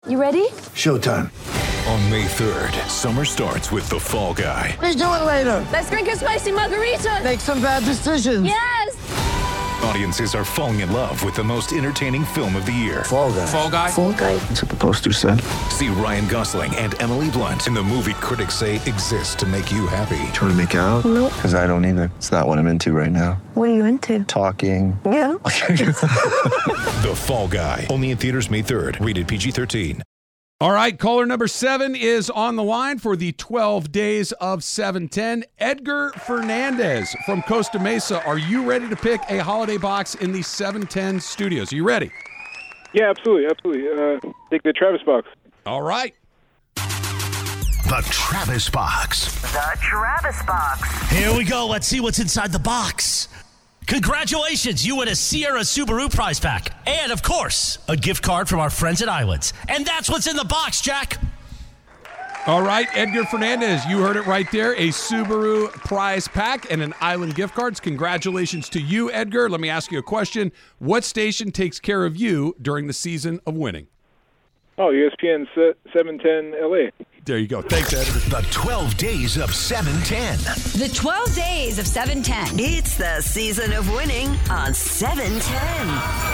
You ready? Showtime. On May 3rd, summer starts with The Fall Guy. Let's do it later. Let's drink a spicy margarita. Make some bad decisions. Yes. Audiences are falling in love with the most entertaining film of the year. Fall Guy. Fall Guy? Fall Guy. That's what the poster said. See Ryan Gosling and Emily Blunt in the movie critics say exists to make you happy. Trying to make it out? Nope. Because I don't either. It's not what I'm into right now. What are you into? Talking. Yeah. The Fall Guy. Only in theaters May 3rd. Rated PG-13. All right, caller number 7 is on the line for the 12 days of 710. Edgar Fernandez from Costa Mesa. Are you ready to pick a holiday box in the 710 studios? Are you ready? Yeah, absolutely. Take the Travis box. All right. The Travis Box. The Travis Box. Here we go. Let's see what's inside the box. Congratulations, you win a Sierra Subaru prize pack. And, of course, a gift card from our friends at Islands. And that's what's in the box, Jack. All right, Edgar Fernandez, you heard it right there. A Subaru prize pack and an Island gift cards. Congratulations to you, Edgar. Let me ask you a question. What station takes care of you during the season of winning? Oh, ESPN 710 LA. There you go. Thanks, Edgar. The 12 days of 710. The 12 days of 710. It's the season of winning on 710.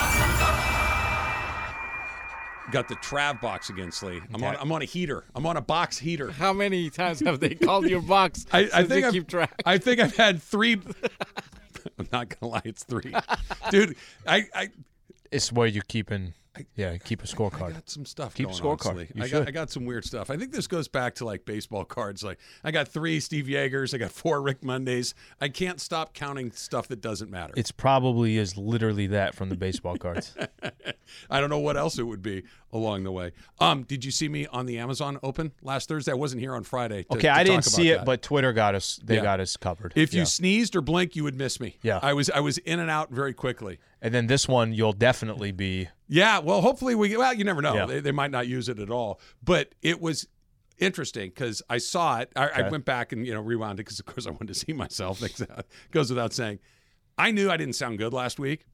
Got the Trav box again, Slee. I'm on a heater. I'm on a box heater. How many times have they called you a box? I think keep track. I think I've had 3. I'm not gonna lie, it's 3, dude. It's where you keep a scorecard. I got some stuff. Keep going scorecard. On, Slee. You I should. got some weird stuff. I think this goes back to like baseball cards. Like I got 3 Steve Yeagers. I got 4 Rick Mondays. I can't stop counting stuff that doesn't matter. It's probably is literally that from the baseball cards. I don't know what else it would be along the way. Did you see me on the Amazon Open last Thursday? I wasn't here on Friday. Okay, I didn't see it, that. but Twitter got us. They got us covered. If you sneezed or blinked, you would miss me. Yeah. I was in and out very quickly. And then this one, you'll definitely be. Yeah, well, hopefully you never know. Yeah. They might not use it at all. But it was interesting because I saw it. I went back and rewound it because, of course, I wanted to see myself. It goes without saying. I knew I didn't sound good last week.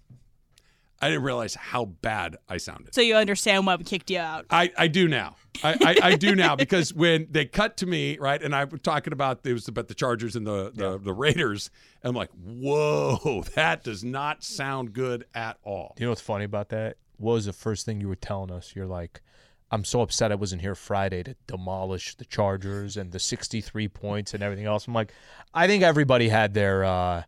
I didn't realize how bad I sounded. So you understand why we kicked you out. I do now. I do now because when they cut to me, right, and I was talking about the Chargers and the Raiders, and I'm like, whoa, that does not sound good at all. You know what's funny about that? What was the first thing you were telling us? You're like, I'm so upset I wasn't here Friday to demolish the Chargers and the 63 points and everything else. I'm like, I think everybody had their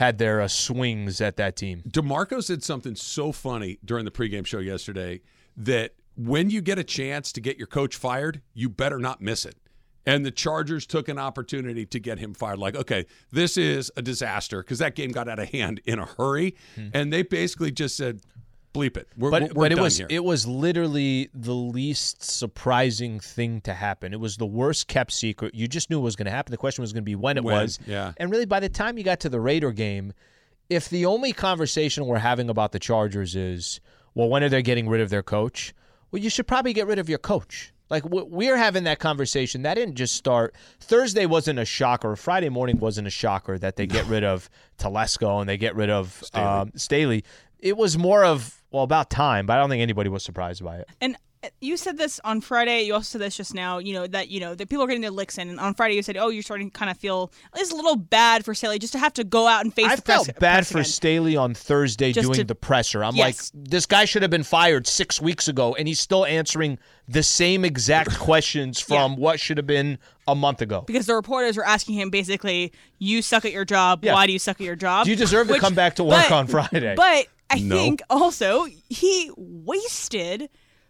swings at that team. DeMarco said something so funny during the pregame show yesterday that when you get a chance to get your coach fired, you better not miss it. And the Chargers took an opportunity to get him fired. Like, okay, this is a disaster because that game got out of hand in a hurry. And they basically just said, bleep it. We're done here. It was literally the least surprising thing to happen. It was the worst kept secret. You just knew it was going to happen. The question was going to be when it was. Yeah. And really, by the time you got to the Raider game, if the only conversation we're having about the Chargers is, well, when are they getting rid of their coach? Well, you should probably get rid of your coach. Like, we're having that conversation. That didn't just start. Thursday wasn't a shocker. Friday morning wasn't a shocker that they get rid of Telesco and they get rid of Staley. It was more of, about time, but I don't think anybody was surprised by it. And you said this on Friday. You also said this just now, that people are getting their licks in. And on Friday you said, you're starting to kind of feel it's a little bad for Staley just to have to go out and face the press. I felt bad for Staley on Thursday doing the presser. I'm like, this guy should have been fired 6 weeks ago, and he's still answering the same exact questions from what should have been a month ago. Because the reporters were asking him basically, you suck at your job. Yeah. Why do you suck at your job? Do you deserve to come back to work on Friday? But I think also he wasted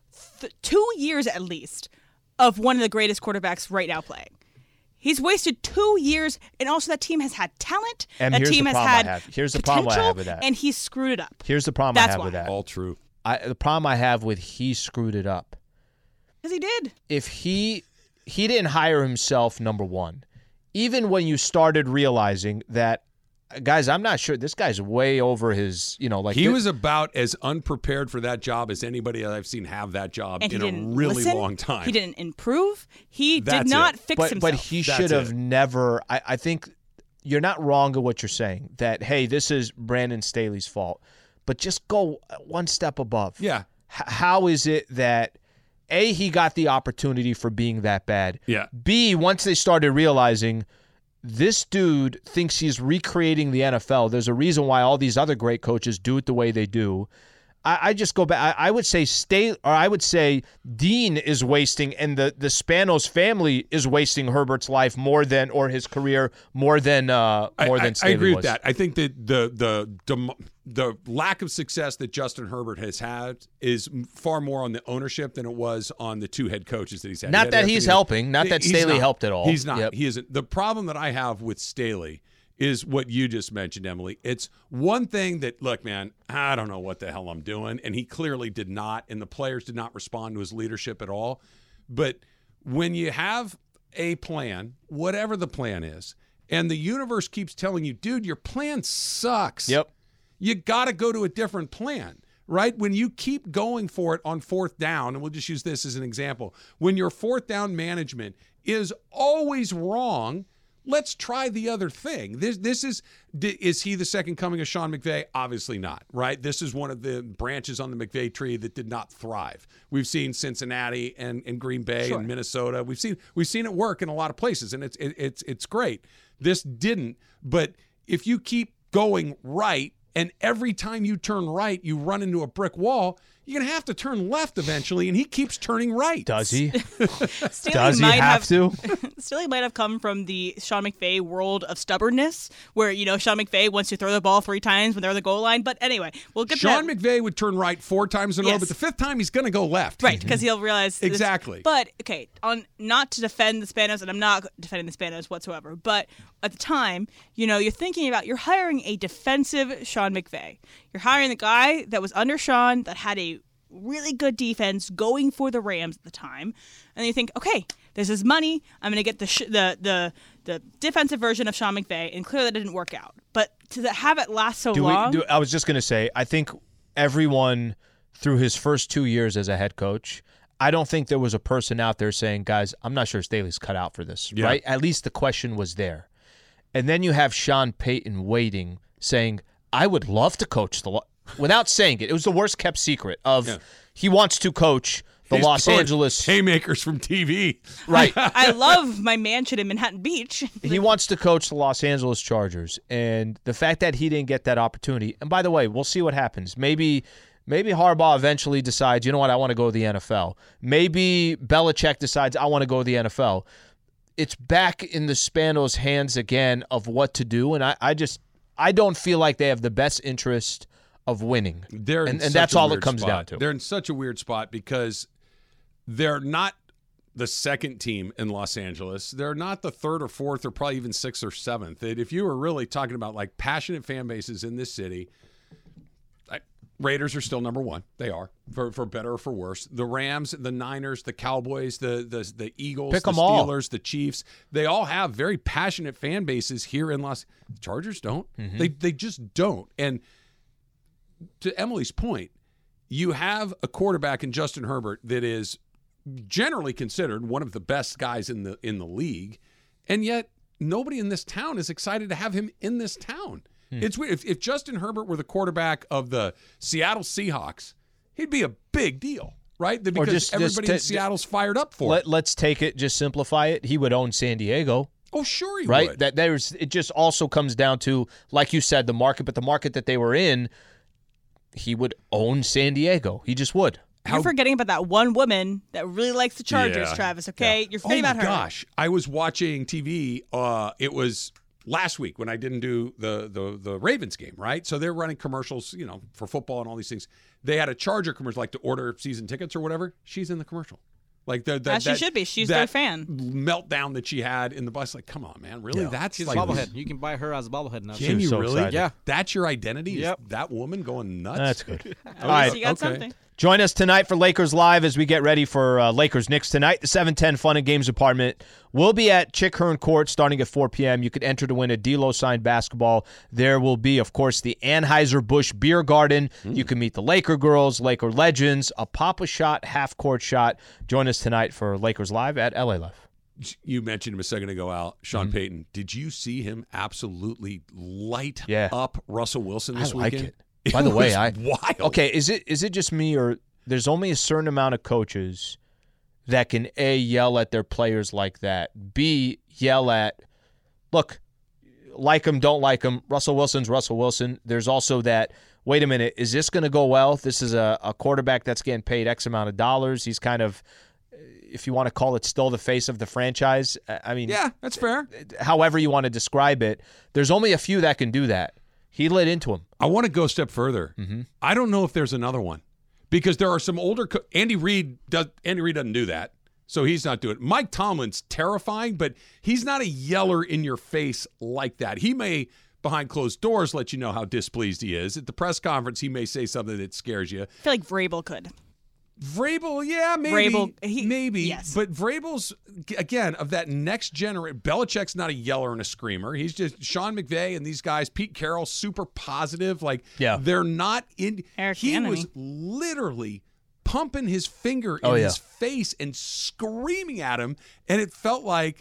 2 years at least of one of the greatest quarterbacks right now playing. He's wasted 2 years, and also that team has had talent. And that team has had Here's the problem I have with that. And he's screwed it up. Here's the problem I have with that. All true. The problem I have with he screwed it up. Because he did. If he didn't hire himself, number one. Even when you started realizing that, guys, I'm not sure. This guy's way over his, he was about as unprepared for that job as anybody that I've seen have that job in a really long time. He didn't improve. He did not fix himself. But he should have never. I think you're not wrong in what you're saying, that, hey, this is Brandon Staley's fault. But just go one step above. Yeah. How is it that A, he got the opportunity for being that bad. Yeah. B, once they started realizing this dude thinks he's recreating the NFL, there's a reason why all these other great coaches do it the way they do. I just go back. I would say Dean is wasting, and the Spanos family is wasting Herbert's life more than, or his career more than Staley I agree was. with that. I think that the lack of success that Justin Herbert has had is far more on the ownership than it was on the two head coaches that he's had. Not that he's helping. Not that Staley helped at all. He's not. Yep. He isn't. The problem that I have with Staley is what you just mentioned, Emily. It's one thing that, look, man, I don't know what the hell I'm doing, and he clearly did not, and the players did not respond to his leadership at all. But when you have a plan, whatever the plan is, and the universe keeps telling you, dude, your plan sucks. Yep. You got to go to a different plan, right? When you keep going for it on fourth down, and we'll just use this as an example, when your fourth down management is always wrong, let's try the other thing. This is he the second coming of Sean McVay? Obviously not, right? This is one of the branches on the McVay tree that did not thrive. We've seen Cincinnati and Green Bay and Minnesota. We've seen it work in a lot of places, and it's great. This didn't, but if you keep going right, and every time you turn right, you run into a brick wall, you're going to have to turn left eventually, and he keeps turning right. Does he? Does he have to? Staley might have come from the Sean McVay world of stubbornness, where, Sean McVay wants to throw the ball 3 times when they're on the goal line. But anyway, we'll get to Sean that. McVay would turn right 4 times in a row, Yes. but the 5th time he's going to go left. Right, because he'll realize this- Exactly. But okay, on not to defend the Spanos, and I'm not defending the Spanos whatsoever. But at the time, you're thinking about you're hiring a defensive Sean McVay. You're hiring the guy that was under Sean that had a really good defense going for the Rams at the time, and you think, okay, this is money. I'm going to get the defensive version of Sean McVay, and clearly that didn't work out. But to have it last so long, I was just going to say, I think everyone through his first 2 years as a head coach, I don't think there was a person out there saying, guys, I'm not sure Staley's cut out for this, right? At least the question was there. And then you have Sean Payton waiting, saying, I would love to coach without saying it. It was the worst kept secret of he wants to coach the Los Angeles haymakers from TV. Right. I love my mansion in Manhattan Beach. He wants to coach the Los Angeles Chargers, and the fact that he didn't get that opportunity. And by the way, we'll see what happens. Maybe Harbaugh eventually decides, you know what, I want to go to the NFL. Maybe Belichick decides, I want to go to the NFL. It's back in the Spanos' hands again of what to do, and I don't feel like they have the best interest of winning. And that's all it comes down to. They're in such a weird spot because they're not the second team in Los Angeles. They're not the third or fourth or probably even 6th or 7th. If you were really talking about like passionate fan bases in this city, Raiders are still number 1. They are, for better or for worse. The Rams, the Niners, the Cowboys, the Eagles, Pick the 'em Steelers, all. the Chiefs. They all have very passionate fan bases here in Los Angeles. The Chargers don't. They just don't. And to Emily's point, you have a quarterback in Justin Herbert that is generally considered one of the best guys in the league, and yet nobody in this town is excited to have him in this town. It's weird. If Justin Herbert were the quarterback of the Seattle Seahawks, he'd be a big deal, right? Because everybody in Seattle's fired up for it. Let's take it, just simplify it. He would own San Diego. Oh, sure he right? would. It just also comes down to, like you said, the market, but the market that they were in, he would own San Diego. He just would. You're forgetting about that one woman that really likes the Chargers, Travis, okay? Yeah. You're forgetting about her. Oh, my gosh. I was watching TV. It was last week when I didn't do the Ravens game, right? So they're running commercials, for football and all these things. They had a Charger commercial, like to order season tickets or whatever. She's in the commercial. Like as she should be. She's their fan. Meltdown that she had in the bus. Like, come on, man. Really? Yeah. That's She's like a bobblehead. You can buy her as a bobblehead now. Can you really? Excited. Yeah. That's your identity? Yep. Is that woman going nuts? That's good. All right. You got something. Join us tonight for Lakers Live as we get ready for Lakers Knicks tonight. The 710 Fun and Games Apartment will be at Chick Hearn Court starting at 4 p.m. You could enter to win a D'Lo signed basketball. There will be, of course, the Anheuser-Busch Beer Garden. You can meet the Laker girls, Laker legends, a Papa Shot, half-court shot. Join us tonight for Lakers Live at LA Live. You mentioned him a second ago, Al. Sean Payton. Did you see him absolutely light up Russell Wilson this I like weekend? By the way, wild. Okay, is it just me, or there's only a certain amount of coaches that can A, yell at their players like that, B, yell at, look, like him, don't like him, Russell Wilson's Russell Wilson. There's also that, wait a minute, is this going to go well? This is a quarterback that's getting paid X amount of dollars. He's kind of, if you want to call it, still the face of the franchise. I mean, yeah, that's fair. However you want to describe it, there's only a few that can do that. He lit into him. I want to go a step further. Mm-hmm. I don't know if there's another one because there are some older Andy Reid doesn't do that. So he's not doing it. Mike Tomlin's terrifying, but he's not a yeller in your face like that. He may, behind closed doors, let you know how displeased he is. At the press conference, he may say something that scares you. I feel like Vrabel could. Vrabel, yeah, maybe. Maybe. Yes. But Vrabel's, again, of that next generation. Belichick's not a yeller and a screamer. He's just Sean McVay and these guys, Pete Carroll, super positive. Like, they're not in. Eric he Bieniemy was literally pumping his finger in his face and screaming at him, and it felt like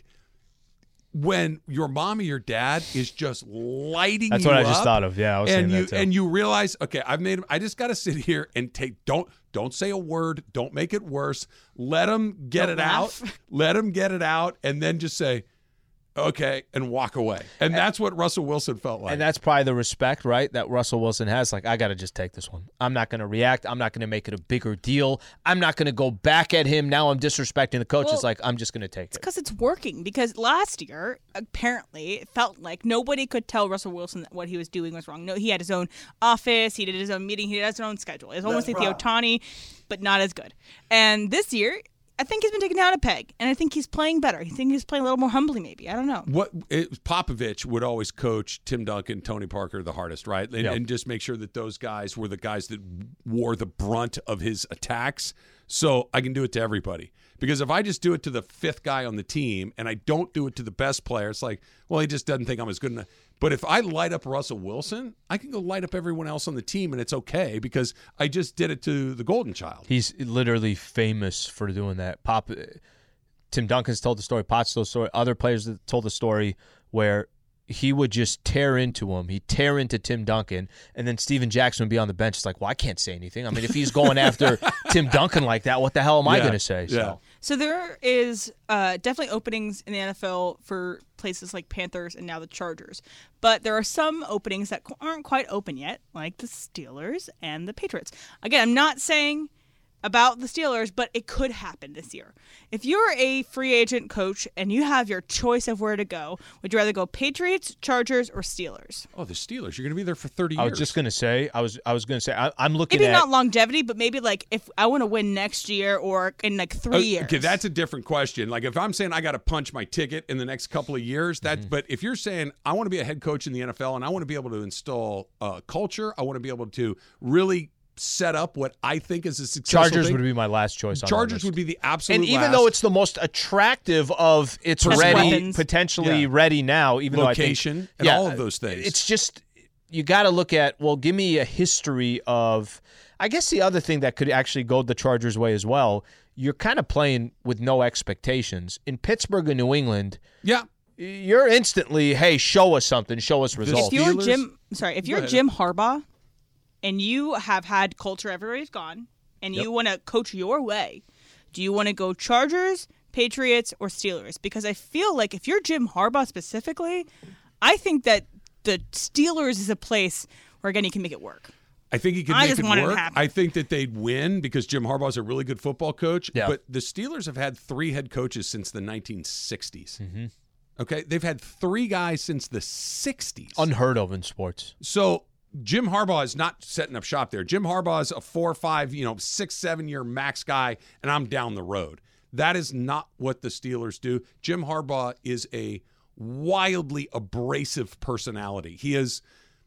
when your mom or your dad is just lighting That's you what up. I just thought of. Yeah, I was saying that too. And you realize, okay, I've made him. I just got to sit here and don't say a word. Don't make it worse. Let him get it out. Let him get it out, and then just say, okay, and walk away. And that's what Russell Wilson felt like. And that's probably the respect, right, that Russell Wilson has. Like, I got to just take this one. I'm not going to react. I'm not going to make it a bigger deal. I'm not going to go back at him. Now I'm disrespecting the coach. It's like, I'm just going to take it. Because it's working. Because last year, apparently, it felt like nobody could tell Russell Wilson that what he was doing was wrong. No, he had his own office. He did his own meeting. He had his own schedule. It was almost like the Ohtani, but not as good. And this year, I think he's been taken down a peg, and I think he's playing better. I think he's playing a little more humbly, maybe. I don't know. Popovich would always coach Tim Duncan, Tony Parker the hardest, right? And just make sure that those guys were the guys that wore the brunt of his attacks. So I can do it to everybody. Because if I just do it to the fifth guy on the team and I don't do it to the best player, it's like, well, he just doesn't think I'm as good enough. But if I light up Russell Wilson, I can go light up everyone else on the team, and it's okay because I just did it to the golden child. He's literally famous for doing that. Tim Duncan's told the story. Potts told the story. Other players that told the story where he would just tear into him. He'd tear into Tim Duncan, and then Steven Jackson would be on the bench. It's like, well, I can't say anything. I mean, if he's going after Tim Duncan like that, what the hell am I going to say? So there is definitely openings in the NFL for places like Panthers and now the Chargers. But there are some openings that aren't quite open yet, like the Steelers and the Patriots. Again, I'm not saying about the Steelers, but it could happen this year. If you're a free agent coach and you have your choice of where to go, would you rather go Patriots, Chargers, or Steelers? Oh, the Steelers. You're going to be there for 30 years. I was just going to say, I was going to say, I'm looking maybe at... not longevity, but maybe like if I want to win next year or in like 3 years. Okay, that's a different question. Like if I'm saying I got to punch my ticket in the next couple of years, but if you're saying I want to be a head coach in the NFL and I want to be able to install culture, I want to be able to really set up what I think is a successful Chargers thing. would be my last choice. Chargers would be the absolute and even last. though it's the most attractive of it's ready, potentially ready now, even location though I think, and all of those things. It's just you got to look at, well, give me a history of, I guess the other thing that could actually go the Chargers' way as well, you're kind of playing with no expectations. In Pittsburgh and New England, you're instantly, hey, show us something, show us results. If you're Jim Harbaugh, and you have had culture everywhere you've gone, and you want to coach your way, do you want to go Chargers, Patriots, or Steelers? Because I feel like if you're Jim Harbaugh specifically, I think that the Steelers is a place where, again, he can make it work. I think he could make it work. I think that they'd win because Jim Harbaugh's a really good football coach. Yeah. But the Steelers have had 3 head coaches since the 1960s. Mm-hmm. Okay? They've had 3 guys since the 60s. Unheard of in sports. So Jim Harbaugh is not setting up shop there. Jim Harbaugh is a 4 or 5, 6, 7 year max guy, and I'm down the road. That is not what the Steelers do. Jim Harbaugh is a wildly abrasive personality. He is,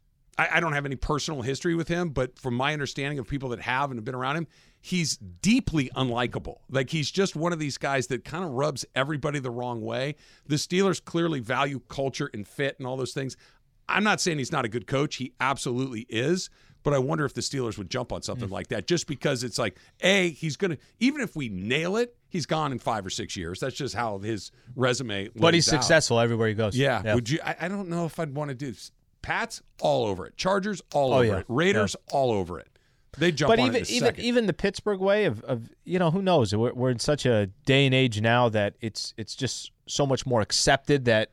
I don't have any personal history with him, but from my understanding of people that have and have been around him, he's deeply unlikable. Like he's just one of these guys that kind of rubs everybody the wrong way. The Steelers clearly value culture and fit and all those things. I'm not saying he's not a good coach. He absolutely is. But I wonder if the Steelers would jump on something like that just because it's like, he's going to, even if we nail it, he's gone in 5 or 6 years. That's just how his resume But he's successful everywhere he goes. Yeah. Yep. Would you? I don't know if I'd want to do this. Pats, all over it. Chargers, all over it. Raiders, all over it. They jump But on it in a second. even the Pittsburgh way of who knows? We're in such a day and age now that it's just so much more accepted that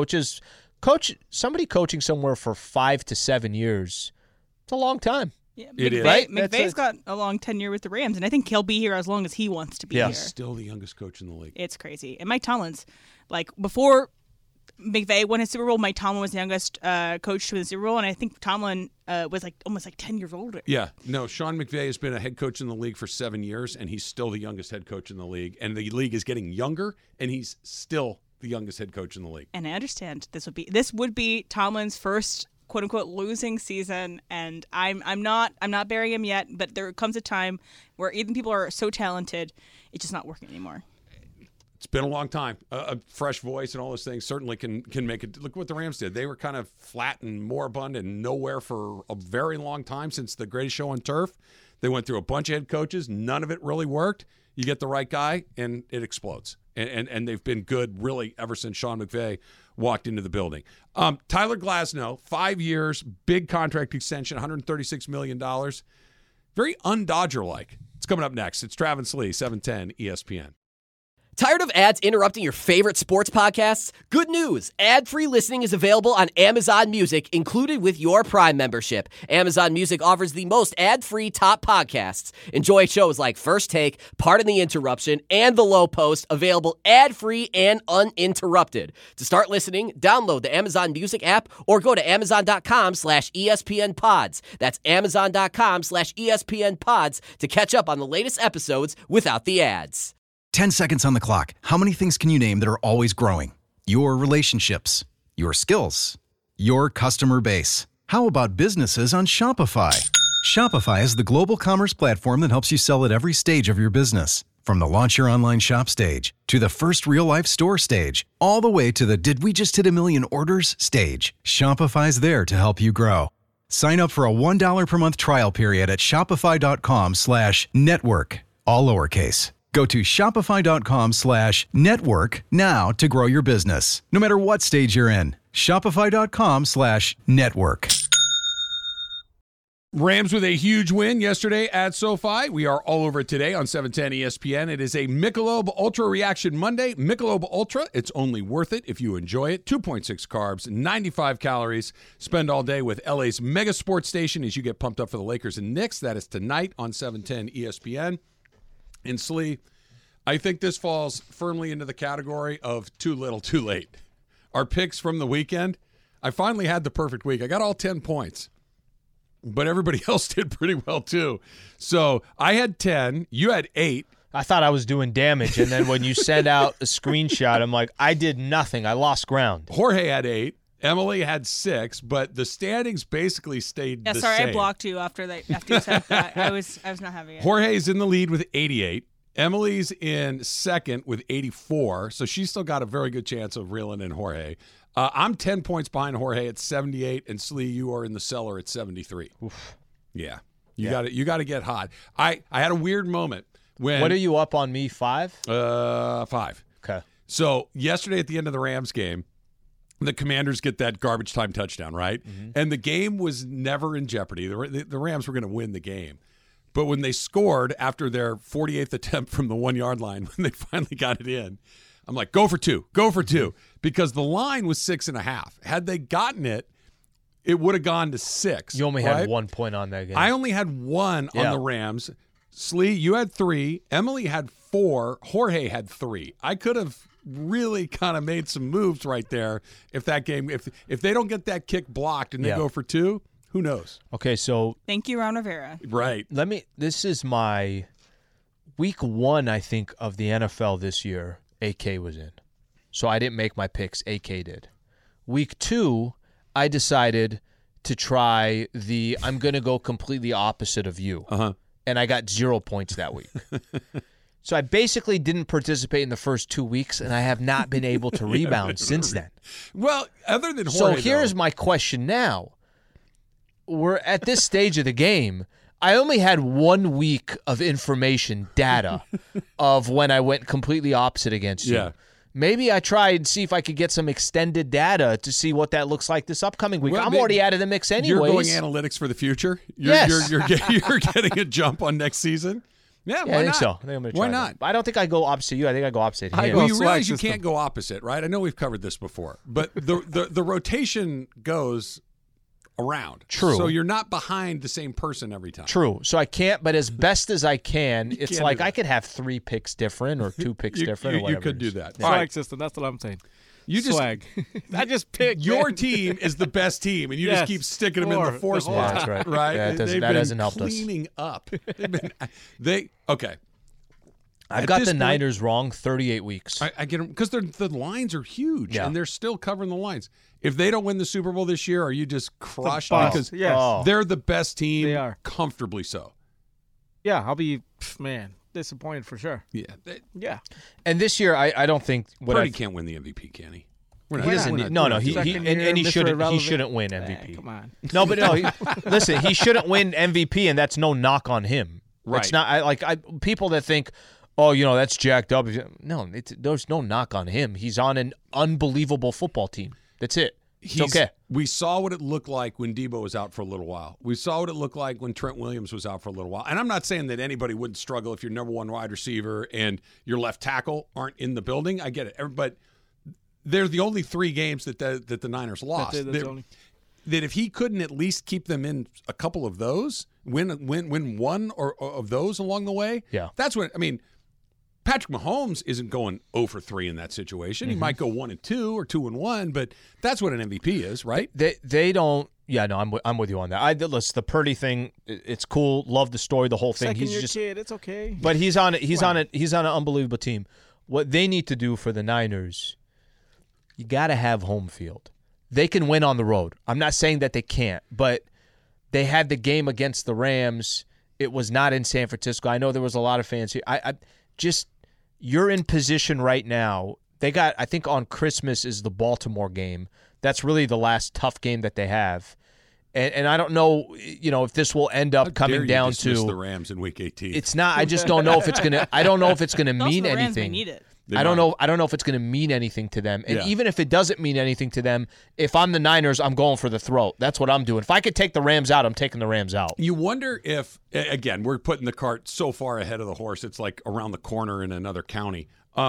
somebody coaching somewhere for 5 to 7 years, it's a long time. Yeah, It is. Right? McVay's got a long tenure with the Rams, and I think he'll be here as long as he wants to be here. Still the youngest coach in the league. It's crazy. And Mike Tomlin's, before McVay won his Super Bowl, Mike Tomlin was the youngest coach to win the Super Bowl, and I think Tomlin was almost 10 years older. Yeah. No, Sean McVay has been a head coach in the league for 7 years, and he's still the youngest head coach in the league. And the league is getting younger, and he's still the youngest head coach in the league. And I understand this would be Tomlin's first quote unquote losing season, and I'm not burying him yet, but there comes a time where even people are so talented, it's just not working anymore. It's been a long time. A fresh voice and all those things certainly can make it. Look what the Rams did. They were kind of flat and moribund and nowhere for a very long time since the Greatest Show on Turf. They went through a bunch of head coaches. None of it really worked. You get the right guy, and it explodes. And they've been good really ever since Sean McVay walked into the building. Tyler Glasnow, 5 years, big contract extension, $136 million. Very un-Dodger-like. It's coming up next. It's Travis Lee, 710 ESPN. Tired of ads interrupting your favorite sports podcasts? Good news! Ad-free listening is available on Amazon Music, included with your Prime membership. Amazon Music offers the most ad-free top podcasts. Enjoy shows like First Take, Pardon the Interruption, and The Low Post, available ad-free and uninterrupted. To start listening, download the Amazon Music app or go to amazon.com/ESPN Pods. That's amazon.com/ESPN Pods to catch up on the latest episodes without the ads. 10 seconds on the clock. How many things can you name that are always growing? Your relationships, your skills, your customer base. How about businesses on Shopify? Shopify is the global commerce platform that helps you sell at every stage of your business. From the launch your online shop stage, to the first real-life store stage, all the way to the did we just hit 1 million orders stage. Shopify's there to help you grow. Sign up for a $1 per month trial period at shopify.com/network, all lowercase. Go to shopify.com/network now to grow your business, no matter what stage you're in. Shopify.com/network. Rams with a huge win yesterday at SoFi. We are all over it today on 710 ESPN. It is a Michelob Ultra Reaction Monday. Michelob Ultra, it's only worth it if you enjoy it. 2.6 carbs, 95 calories. Spend all day with LA's mega sports station as you get pumped up for the Lakers and Knicks. That is tonight on 710 ESPN. And Slee, I think this falls firmly into the category of too little, too late. Our picks from the weekend, I finally had the perfect week. I got all 10 points, but everybody else did pretty well too. So I had 10, you had 8. I thought I was doing damage, and then when you send out a screenshot, I'm like, I did nothing. I lost ground. Jorge had 8. Emily had 6, but the standings basically stayed the same. I blocked you after you said that. I was not having it. Jorge's in the lead with 88. Emily's in second with 84, so she's still got a very good chance of reeling in Jorge. I'm 10 points behind Jorge at 78, and Slee, you are in the cellar at 73. Oof. Yeah, you got to get hot. I had a weird moment when. What are you up on me? 5? 5. Okay. So yesterday at the end of the Rams game, the Commanders get that garbage time touchdown, right? Mm-hmm. And the game was never in jeopardy. The Rams were going to win the game. But when they scored after their 48th attempt from the 1 yard line, when they finally got it in, I'm like, go for two, because the line was 6.5. Had they gotten it, it would have gone to 6. You only had 1 point on that game. I only had 1 on the Rams. Slee, you had 3. Emily had 4. Jorge had 3. I could have really kind of made some moves right there if that game, if they don't get that kick blocked and they go for 2. Who knows? Okay, so thank you, Ron Rivera. Right. This is my week 1, I think, of the NFL this year. AK was in. So I didn't make my picks. AK did. Week 2, I decided to try I'm going to go completely opposite of you. Uh-huh. And I got 0 points that week. So I basically didn't participate in the first 2 weeks, and I have not been able to rebound since then. Well, other than Jorge, so here's my question now. We're at this stage of the game. I only had 1 week of information, data, of when I went completely opposite against you. Yeah. maybe I try and see if I could get some extended data to see what that looks like this upcoming week. Well, I'm already out of the mix anyways. You're going analytics for the future? Yes. You're getting a jump on next season? Yeah, why I think not? so. I think I'm gonna try why that. not? I don't think I go opposite you. I think I go opposite him. Well, you realize you can't go opposite, right? I know we've covered this before, but the rotation goes around. True. So you're not behind the same person every time. True. So I can't, but as best as I can, it's can't like do that. I could have 3 picks different or 2 picks different or whatever. You could it is. do that. Swag All right. system. That's what I'm saying. You just Swag. I just picked your team is the best team, and you just keep sticking them in the 4 spot. That's right. Right? Yeah, They've that been hasn't helped us. cleaning up. Okay. I've At got this the point- Niners wrong 38 weeks. I get them because the lines are huge, Yeah. and they're still covering the lines. If they don't win the Super Bowl this year, are you just crushed? bust. Because Yes. they're the best team, They are. comfortably so. Yeah, I'll be, disappointed for sure. Yeah. Yeah. And this year, I don't think Purdy can't win the MVP, can he? He doesn't need, no, he shouldn't win MVP. Come on. No, but no, listen, he shouldn't win MVP, and that's no knock on him. Right. It's not people that think, oh, that's jacked up. No, there's no knock on him. He's on an unbelievable football team. That's it. It's okay. We saw what it looked like when Debo was out for a little while. We saw what it looked like when Trent Williams was out for a little while. And I'm not saying that anybody wouldn't struggle if your number one wide receiver and your left tackle aren't in the building. I get it. But they're the only 3 games that the Niners lost. That if he couldn't at least keep them in a couple of those, win one or of those along the way, that's when, Patrick Mahomes isn't going 0 for 3 in that situation. He might go 1-2 or 2-1, but that's what an MVP is, right? They don't. Yeah, no, I'm with you on that. Listen, the Purdy thing, it's cool. Love the story, the whole thing. Second He's year just kid, it's okay. But he's on an unbelievable team. What they need to do for the Niners, you got to have home field. They can win on the road. I'm not saying that they can't, but they had the game against the Rams. It was not in San Francisco. I know there was a lot of fans here. You're in position right now. They got, I think on Christmas is the Baltimore game. That's really the last tough game that they have. And I don't know, if this will end up coming down to the Rams in Week 18. It's not. I just don't know if it's gonna. I don't know if it's gonna mean the Rams may anything. need it. I don't know if it's gonna mean anything to them. And even if it doesn't mean anything to them, if I'm the Niners, I'm going for the throat. That's what I'm doing. If I could take the Rams out, I'm taking the Rams out. You wonder if, again, we're putting the cart so far ahead of the horse. It's like around the corner in another county.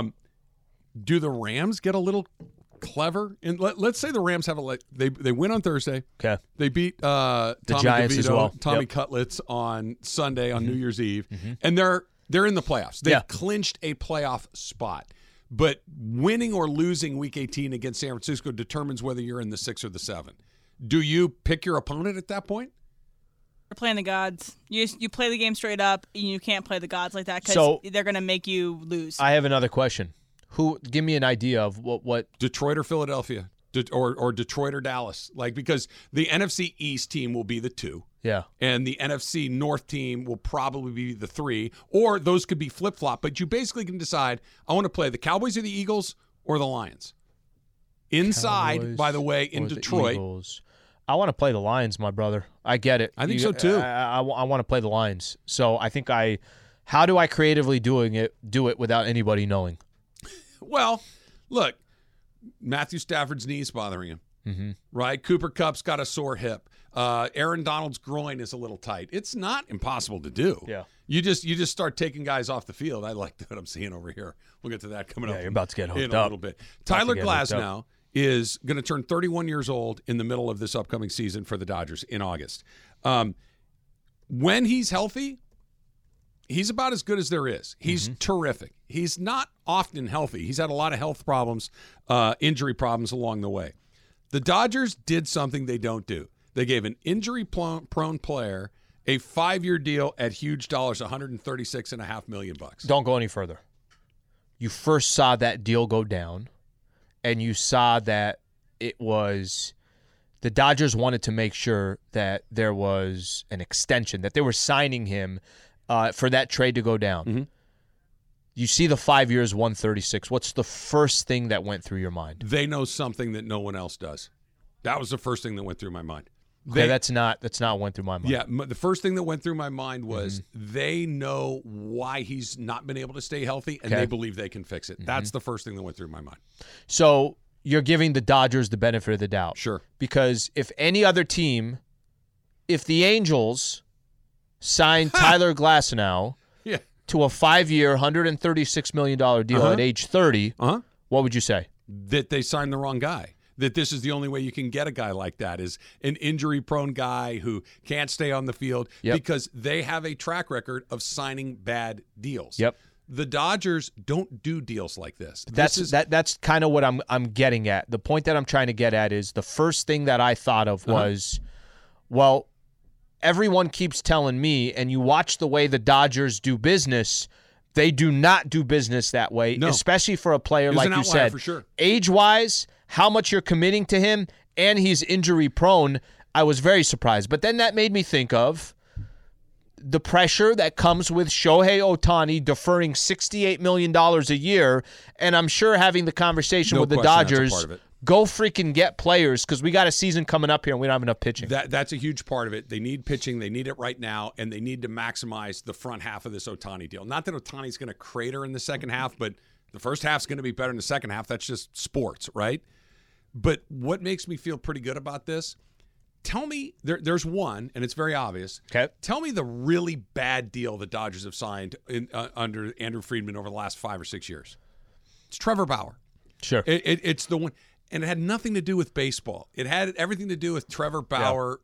Do the Rams get a little clever? And let's say the Rams have they win on Thursday. Okay. They beat the Giants as well. Tommy Cutlets on Sunday on New Year's Eve, and they're in the playoffs. They've clinched a playoff spot. But winning or losing Week 18 against San Francisco determines whether you're in the 6 or the 7. Do you pick your opponent at that point? You're playing the gods. You play the game straight up, and you can't play the gods like that because they're going to make you lose. I have another question. Give me an idea of what Detroit or Philadelphia, or Detroit or Dallas, because the NFC East team will be the 2. Yeah. And the NFC North team will probably be the 3, or those could be flip-flop, but you basically can decide, I want to play the Cowboys or the Eagles or the Lions. Inside, Cowboys by the way, in the Detroit. Eagles. I want to play the Lions, my brother. I get it. I think so, too. I want to play the Lions. So I think how do I creatively do it without anybody knowing? Well, look, Matthew Stafford's knee's bothering him, right? Cooper Kupp's got a sore hip. Aaron Donald's groin is a little tight. It's not impossible to do. Yeah. You just start taking guys off the field. I like what I'm seeing over here. We'll get to that coming up. You're about to get hooked in a up. little bit. Tyler Glasnow is going to turn 31 years old in the middle of this upcoming season for the Dodgers in August. When he's healthy, he's about as good as there is. He's terrific. He's not often healthy. He's had a lot of health problems, injury problems along the way. The Dodgers did something they don't do. They gave an injury-prone player a 5-year deal at huge dollars, $136.5 million. Don't go any further. You first saw that deal go down, and you saw that it was the Dodgers wanted to make sure that there was an extension, that they were signing him for that trade to go down. You see the 5 years, 136. What's the first thing that went through your mind? They know something that no one else does. That was the first thing that went through my mind. Okay, that's not what went through my mind. Yeah, the first thing that went through my mind was they know why he's not been able to stay healthy, and they believe they can fix it. That's the first thing that went through my mind. So you're giving the Dodgers the benefit of the doubt. Sure. Because if any other team, if the Angels signed Tyler Glasnow to a 5-year, $136 million deal at age 30, what would you say? That they signed the wrong guy. That this is the only way you can get a guy like that, is an injury-prone guy who can't stay on the field because they have a track record of signing bad deals. Yep. The Dodgers don't do deals like this. That's kind of what I'm getting at. The point that I'm trying to get at is the first thing that I thought of was, well, everyone keeps telling me, and you watch the way the Dodgers do business, they do not do business that way, especially for a player like you said. For sure. Age-wise, how much you're committing to him, and he's injury-prone, I was very surprised. But then that made me think of the pressure that comes with Shohei Ohtani deferring $68 million a year, and I'm sure having the conversation with the Dodgers, go freaking get players because we got a season coming up here and we don't have enough pitching. That's a huge part of it. They need pitching. They need it right now, and they need to maximize the front half of this Ohtani deal. Not that Ohtani's going to crater in the second half, but the first half's going to be better than the second half. That's just sports, right? But what makes me feel pretty good about this, tell me, there's one, and it's very obvious. Okay. Tell me the really bad deal the Dodgers have signed under Andrew Friedman over the last 5 or 6 years. It's Trevor Bauer. Sure. It's the one. And it had nothing to do with baseball. It had everything to do with Trevor Bauer,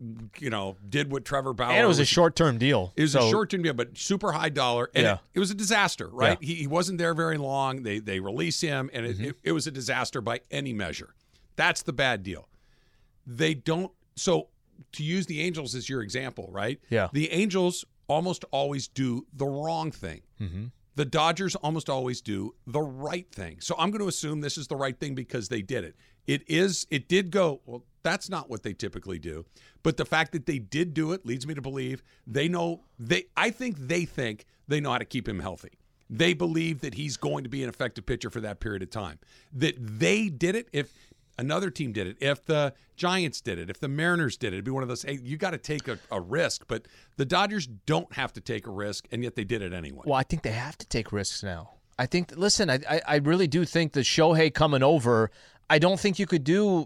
did what Trevor Bauer. And it was a short-term deal. It was a short-term deal, but super high dollar. And it was a disaster, right? Yeah. He wasn't there very long. They release him, and it was a disaster by any measure. That's the bad deal. They don't. So to use the Angels as your example, right? Yeah. The Angels almost always do the wrong thing. Mm-hmm. The Dodgers almost always do the right thing. So I'm going to assume this is the right thing because they did it. It did go, well, that's not what they typically do. But the fact that they did do it leads me to believe I think they know how to keep him healthy. They believe that he's going to be an effective pitcher for that period of time. That they did it. If another team did it, if the Giants did it, if the Mariners did it, it'd be one of those, hey, you got to take a risk. But the Dodgers don't have to take a risk, and yet they did it anyway. Well, I think they have to take risks now. I think, listen, I really do think the Shohei coming over, I don't think you could do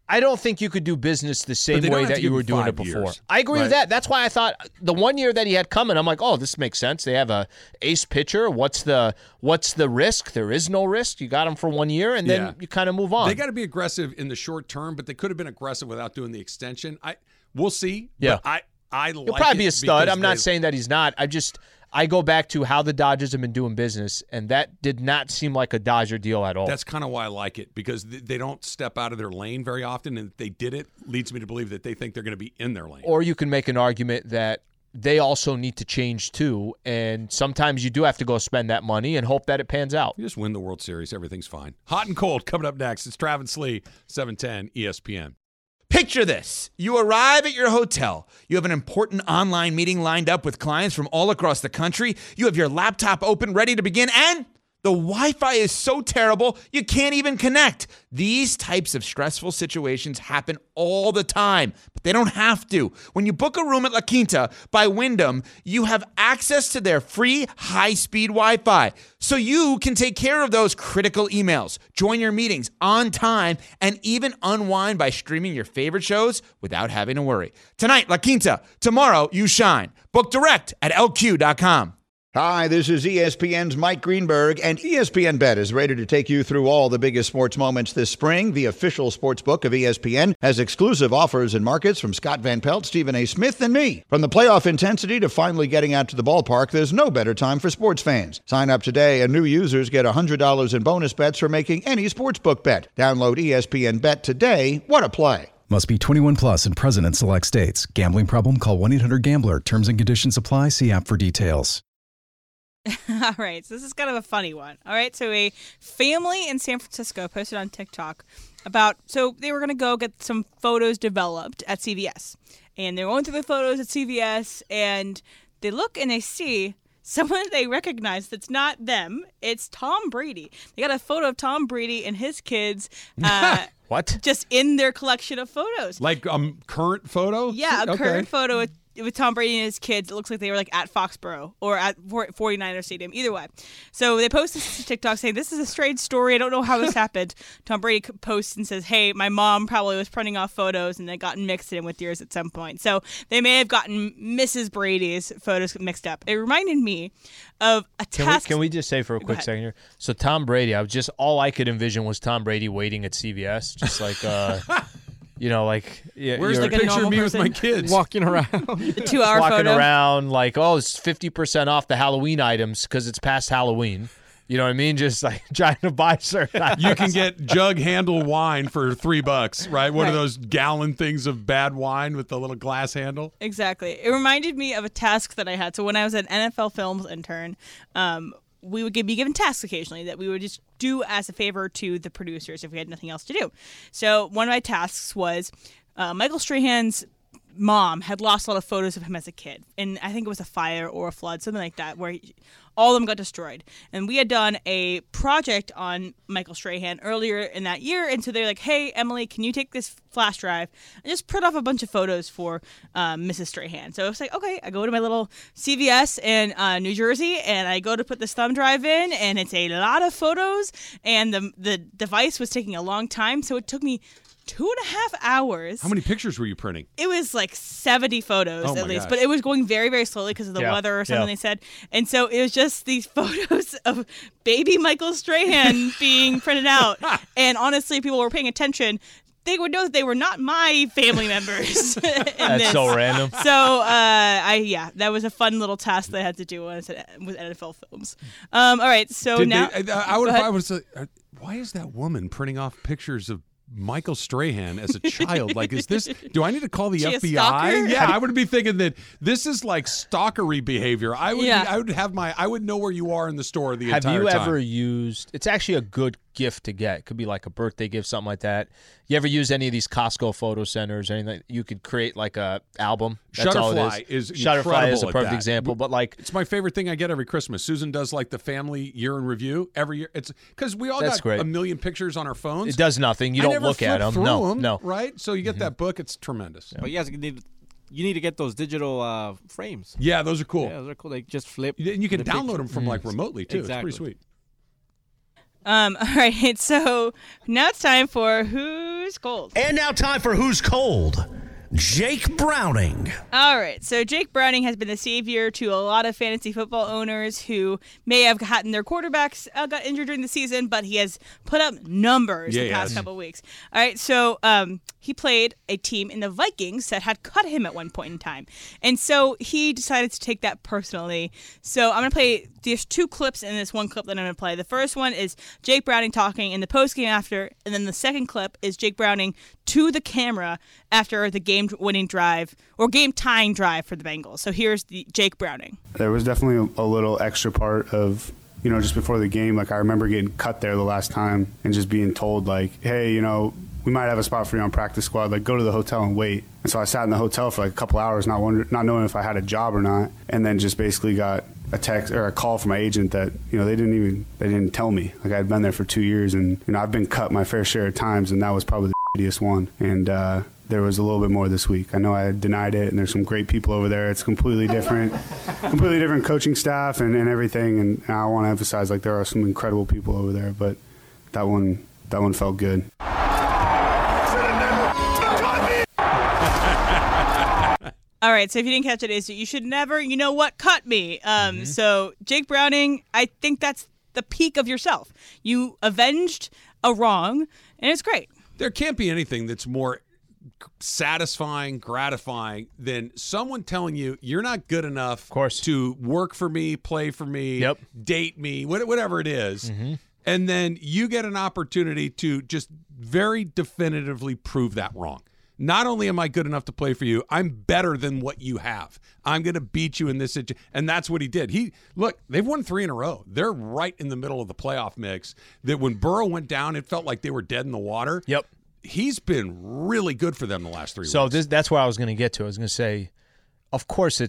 business the same way that you were doing it before. Years, I agree with that. That's why I thought the 1 year that he had coming, I'm like, oh, this makes sense. They have a ace pitcher. What's the risk? There is no risk. You got him for 1 year, and then you kind of move on. They got to be aggressive in the short term, but they could have been aggressive without doing the extension. We'll see. Yeah, but he'll probably be a stud. I'm not saying that he's not. I go back to how the Dodgers have been doing business, and that did not seem like a Dodger deal at all. That's kind of why I like it, because they don't step out of their lane very often, and if they did it, leads me to believe that they think they're going to be in their lane. Or you can make an argument that they also need to change too, and sometimes you do have to go spend that money and hope that it pans out. You just win the World Series, everything's fine. Hot and cold coming up next. It's Travis Lee, 710 ESPN. Picture this. You arrive at your hotel. You have an important online meeting lined up with clients from all across the country. You have your laptop open, ready to begin, and the Wi-Fi is so terrible, you can't even connect. These types of stressful situations happen all the time, but they don't have to. When you book a room at La Quinta by Wyndham, you have access to their free high-speed Wi-Fi, so you can take care of those critical emails, join your meetings on time, and even unwind by streaming your favorite shows without having to worry. Tonight, La Quinta. Tomorrow, you shine. Book direct at LQ.com. Hi, this is ESPN's Mike Greenberg, and ESPN Bet is ready to take you through all the biggest sports moments this spring. The official sports book of ESPN has exclusive offers and markets from Scott Van Pelt, Stephen A. Smith, and me. From the playoff intensity to finally getting out to the ballpark, there's no better time for sports fans. Sign up today, and new users get $100 in bonus bets for making any sportsbook bet. Download ESPN Bet today. What a play. Must be 21 plus and present in select states. Gambling problem? Call 1-800-GAMBLER. Terms and conditions apply. See app for details. All right, so this is kind of a funny one. All right, so a family in San Francisco posted on TikTok so they were going to go get some photos developed at CVS. And they're going through the photos at CVS, and they look and they see someone they recognize that's not them. It's Tom Brady. They got a photo of Tom Brady and his kids. What? Just in their collection of photos. Like current photo? Yeah, a Okay. current photo with Tom Brady and his kids. It looks like they were like at Foxborough or at 49er Stadium. Either way. So they posted this to TikTok saying, this is a strange story. I don't know how this happened. Tom Brady posts and says, hey, my mom probably was printing off photos and they got mixed in with yours at some point. So they may have gotten Mrs. Brady's photos mixed up. It reminded me of a task. Can we just say for a quick second here? So Tom Brady, all I could envision was Tom Brady waiting at CVS, just like where's the picture of me with my kids walking around? The 2-hour walking photo. around like, it's 50% off the Halloween items because it's past Halloween. You know what I mean? Just like trying to buy certain items. You can get jug handle wine for $3, right? One of those gallon things of bad wine with the little glass handle. Exactly. It reminded me of a task that I had. So when I was an NFL Films intern, we would be given tasks occasionally that we would just do as a favor to the producers if we had nothing else to do. So one of my tasks was Michael Strahan's mom had lost a lot of photos of him as a kid. And I think it was a fire or a flood, something like that, where all of them got destroyed. And we had done a project on Michael Strahan earlier in that year. And so they're like, hey, Emily, can you take this flash drive and just print off a bunch of photos for Mrs. Strahan? So I was like, okay, I go to my little CVS in New Jersey and I go to put this thumb drive in, and it's a lot of photos. And the device was taking a long time. So it took me 2.5 hours. How many pictures were you printing? It was like 70 photos Oh at my least, gosh. but it was going very, very slowly because of the weather or something they said. And so it was just these photos of baby Michael Strahan being printed out. And honestly, if people were paying attention, they would know that they were not my family members. That's so random. So, that was a fun little task that I had to do with NFL Films. All right, so now why is that woman printing off pictures of Michael Strahan as a child? Like, do I need to call the She a FBI? stalker? Yeah, I would be thinking that this is like stalkery behavior. I would know where you are in the store the entire time. Have you ever used, it's actually a good gift to get. It could be like a birthday gift, something like that. You ever use any of these Costco photo centers or anything? You could create like a album. That's all it is. Shutterfly is a perfect example, but like it's my favorite thing I get every Christmas. Susan does like the family year in review every year. It's because we all got a million pictures on our phones. It does nothing. You don't look at them. No. Right? So you get that book. It's tremendous. But you need to get those digital frames. Yeah, those are cool. Yeah, those are cool. They just flip. And you can download them from like remotely too. Exactly. It's pretty sweet. all right, so now it's time for Who's Cold. And now time for Who's Cold. Jake Browning. All right, so Jake Browning has been the savior to a lot of fantasy football owners who may have gotten their quarterbacks got injured during the season, but he has put up numbers the past couple of weeks. All right, so he played a team in the Vikings that had cut him at one point in time, and so he decided to take that personally. So I'm going to play, there's two clips in this one clip that I'm going to play. The first one is Jake Browning talking in the postgame after, and then the second clip is Jake Browning to the camera after the game-winning drive or game-tying drive for the Bengals. So here's the Jake Browning. There was definitely a little extra part of, just before the game. Like, I remember getting cut there the last time and just being told, like, hey, we might have a spot for you on practice squad. Like, go to the hotel and wait. And so I sat in the hotel for like a couple hours, not knowing if I had a job or not, and then just basically got a text or a call from my agent that they didn't tell me. Like, I had been there for 2 years, and I've been cut my fair share of times, and that was probably the shittiest one. And there was a little bit more this week. I know I denied it, and there's some great people over there. It's completely different coaching staff and everything. And I want to emphasize, like, there are some incredible people over there, but that one felt good. All right, so if you didn't catch it, is you should never, cut me. So Jake Browning, I think that's the peak of yourself. You avenged a wrong, and it's great. There can't be anything that's more satisfying, gratifying than someone telling you you're not good enough to work for me, play for me, date me, whatever it is. And then you get an opportunity to just very definitively prove that wrong. Not only am I good enough to play for you, I'm better than what you have. I'm going to beat you in this situation. And that's what he did. They've won 3 in a row. They're right in the middle of the playoff mix. That when Burrow went down, it felt like they were dead in the water. Yep. He's been really good for them the last 3 weeks. So that's where I was going to get to. I was going to say, of course, it's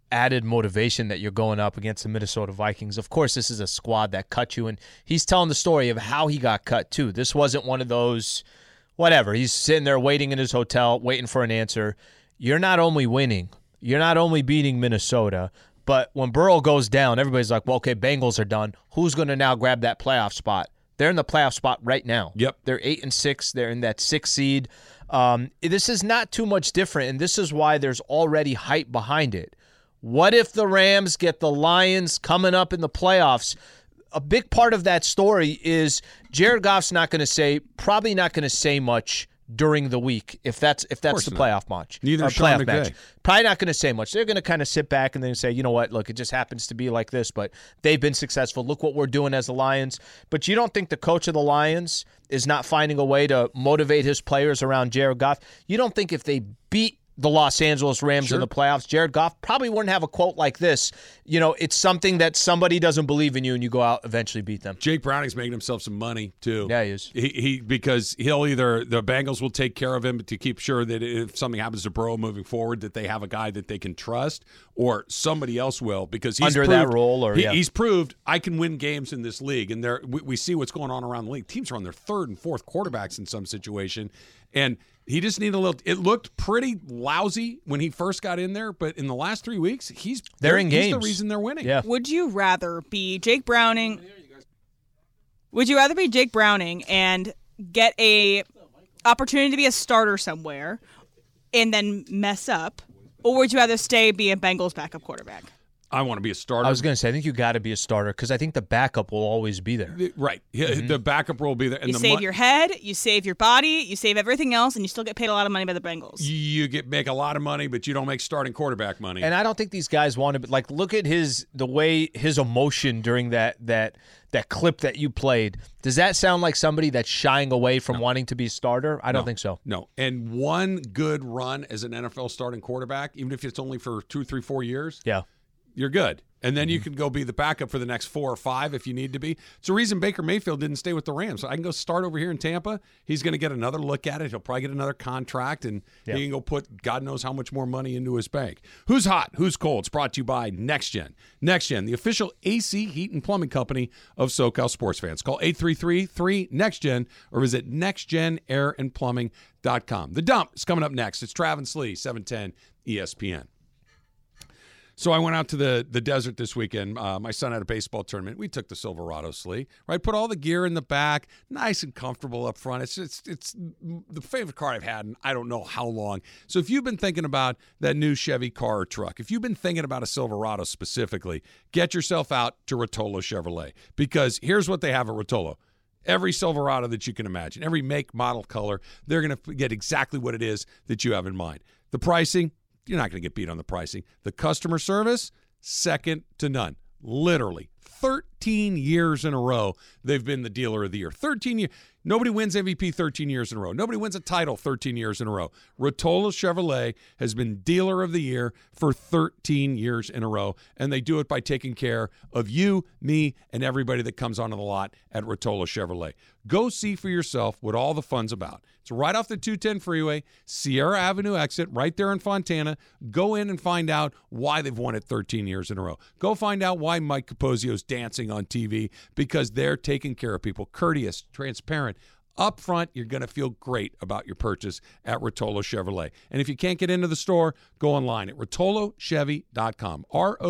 added motivation that you're going up against the Minnesota Vikings. Of course, this is a squad that cut you, and he's telling the story of how he got cut too. This wasn't one of those, whatever. He's sitting there waiting in his hotel, waiting for an answer. You're not only winning, you're not only beating Minnesota, but when Burrow goes down, everybody's like, well, okay, Bengals are done. Who's going to now grab that playoff spot? They're in the playoff spot right now. Yep. They're 8-6. They're in that 6th seed. This is not too much different, and this is why there's already hype behind it. What if the Rams get the Lions coming up in the playoffs? A big part of that story is Jared Goff's probably not going to say much during the week if that's the playoff match. Neither is playoff Sean match. McVay. Probably not going to say much. They're going to kind of sit back and then say, you know what, look, it just happens to be like this, but they've been successful. Look what we're doing as the Lions. But you don't think the coach of the Lions is not finding a way to motivate his players around Jared Goff? You don't think if they beat the Los Angeles Rams in the playoffs, Jared Goff probably wouldn't have a quote like this. You know, it's something that somebody doesn't believe in you and you go out eventually beat them. Jake Browning's making himself some money too. Yeah, he is. Because he'll either the Bengals will take care of him to keep sure that if something happens to Burrow moving forward, that they have a guy that they can trust, or somebody else will because he's under proved, that role, or he's proved I can win games in this league. And we see what's going on around the league. Teams are on their 3rd and 4th quarterbacks in some situation, and he just needed a little. It looked pretty lousy when he first got in there, but in the last 3 weeks, they're in games. He's the reason they're winning. Yeah. Would you rather be Jake Browning? Would you rather be Jake Browning and get a opportunity to be a starter somewhere and then mess up, or would you rather stay be a Bengals backup quarterback? I want to be a starter. I was going to say, I think you got to be a starter because I think the backup will always be there. Right. The backup will be there. And you save your head, you save your body, you save everything else, and you still get paid a lot of money by the Bengals. You make a lot of money, but you don't make starting quarterback money. And I don't think these guys want to, like, look at the way his emotion during that clip that you played. Does that sound like somebody that's shying away from wanting to be a starter? I don't think so. No. And one good run as an NFL starting quarterback, even if it's only for 2, 3, 4 years. Yeah. You're good. And then you can go be the backup for the next 4 or 5 if you need to be. It's the reason Baker Mayfield didn't stay with the Rams. So I can go start over here in Tampa. He's going to get another look at it. He'll probably get another contract, and he can go put God knows how much more money into his bank. Who's hot? Who's cold? It's brought to you by NextGen. NextGen, the official AC heat and plumbing company of SoCal sports fans. Call 833-3-NEXTGen or visit nextgenairandplumbing.com. The Dump is coming up next. It's Travis Lee, 710 ESPN. So I went out to the desert this weekend. My son had a baseball tournament. We took the Silverado Slee, right? Put all the gear in the back, nice and comfortable up front. It's the favorite car I've had in I don't know how long. So if you've been thinking about that new Chevy car or truck, if you've been thinking about a Silverado specifically, get yourself out to Rotolo Chevrolet, because here's what they have at Rotolo. Every Silverado that you can imagine, every make, model, color, they're going to get exactly what it is that you have in mind. The pricing, you're not going to get beat on the pricing. The customer service, second to none. Literally, 13 years in a row, they've been the dealer of the year. 13 years. Nobody wins MVP 13 years in a row. Nobody wins a title 13 years in a row. Rotolo Chevrolet has been dealer of the year for 13 years in a row, and they do it by taking care of you, me, and everybody that comes onto the lot at Rotolo Chevrolet. Go see for yourself what all the fun's about. It's right off the 210 freeway, Sierra Avenue exit, right there in Fontana. Go in and find out why they've won it 13 years in a row. Go find out why Mike Capozio's dancing on TV, because they're taking care of people, courteous, transparent. Up front, you're going to feel great about your purchase at Rotolo Chevrolet. And if you can't get into the store, go online at RotoloChevy.com,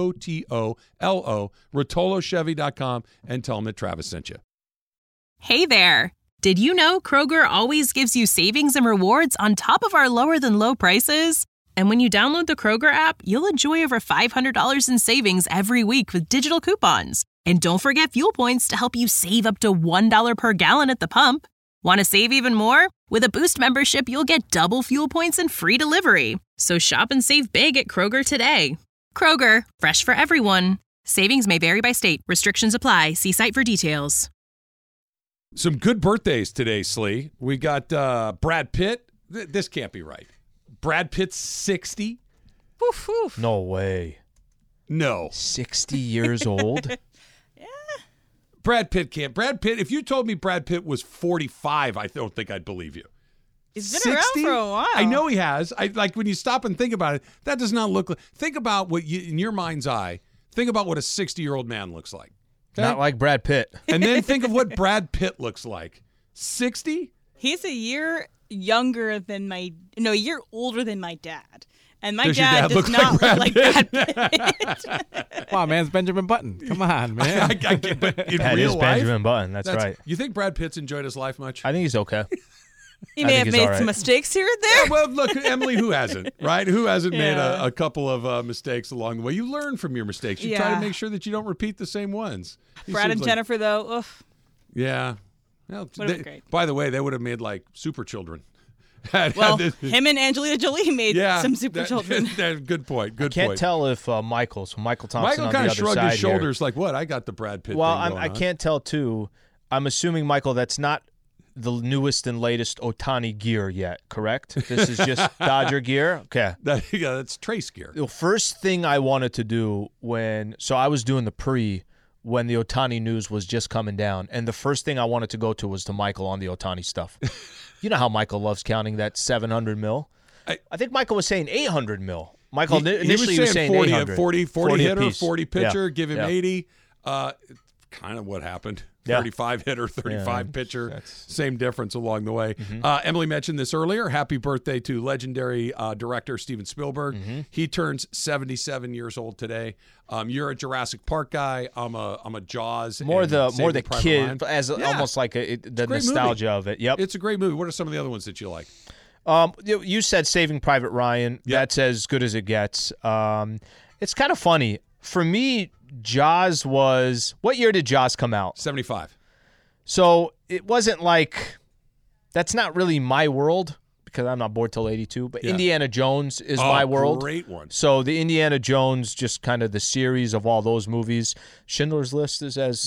ROTOLO, RotoloChevy.com, and tell them that Travis sent you. Hey there. Did you know Kroger always gives you savings and rewards on top of our lower-than-low prices? And when you download the Kroger app, you'll enjoy over $500 in savings every week with digital coupons. And don't forget fuel points to help you save up to $1 per gallon at the pump. Want to save even more? With a Boost membership, you'll get double fuel points and free delivery. So shop and save big at Kroger today. Kroger, fresh for everyone. Savings may vary by state. Restrictions apply. See site for details. Some good birthdays today, Slee. We got Brad Pitt. This can't be right. Brad Pitt's 60. Woof, woof. No way. No. 60 years old? Brad Pitt can't. Brad Pitt, if you told me Brad Pitt was 45, I don't think I'd believe you. He's been around for a while. I know he has. I like when you stop and think about it. That does not look like. Think about what you, in your mind's eye. Think about what a 60-year-old man looks like. Okay? Not like Brad Pitt. And then think of what Brad Pitt looks like. 60? He's a year younger than a year older than my dad. And my Does your dad dad does look not like look like Brad Pitt. Wow, man, it's Benjamin Button. Come on, man. But in That real is life, Benjamin Button. That's right. You think Brad Pitt's enjoyed his life much? I think he's okay. He may have he's made all right. some mistakes here and there. Yeah, well, look, Emily, who hasn't, right? Who hasn't made a couple of mistakes along the way? You learn from your mistakes. You try to make sure that you don't repeat the same ones. He Brad seems and like- Jennifer, though, oof. Yeah. Well, Would've been great. By the way, they would have made like super children. Well, him and Angelina Jolie made some super children. Good point. Good I can't point. tell if Michael Thompson Michael on kind the of other shrugged side his here. shoulders like, what? I got the Brad Pitt Well, thing going I on. can't tell, too. I'm assuming, Michael, that's not the newest and latest Ohtani gear yet, correct? This is just Dodger gear? Okay. That's Trace gear. The first thing I wanted to do so I was doing the pre when the Ohtani news was just coming down, and the first thing I wanted to go to was to Michael on the Ohtani stuff. You know how Michael loves counting that $700 million. I think Michael was saying $800 million. Michael initially he was saying 40 $800. 40 hitter, apiece. 40 pitcher, Yeah. give him Yeah. 80. Kind of what happened. Yeah. 35 hitter, 35 pitcher. Same difference along the way. Mm-hmm. Emily mentioned this earlier. Happy birthday to legendary director Steven Spielberg. Mm-hmm. He turns 77 years old today. You're a Jurassic Park guy. I'm a Jaws. More and the Saving Private kid Ryan. as almost like the great nostalgia movie. of it. Yep. It's a great movie. What are some of the other ones that you like? You said Saving Private Ryan. Yep. That's as good as it gets. It's kind of funny. For me, Jaws was... What year did Jaws come out? 75. So it wasn't like... That's not really my world because I'm not bored till 82. But Yeah. Indiana Jones is my world. Great one. So the Indiana Jones, just kind of the series of all those movies. Schindler's List is as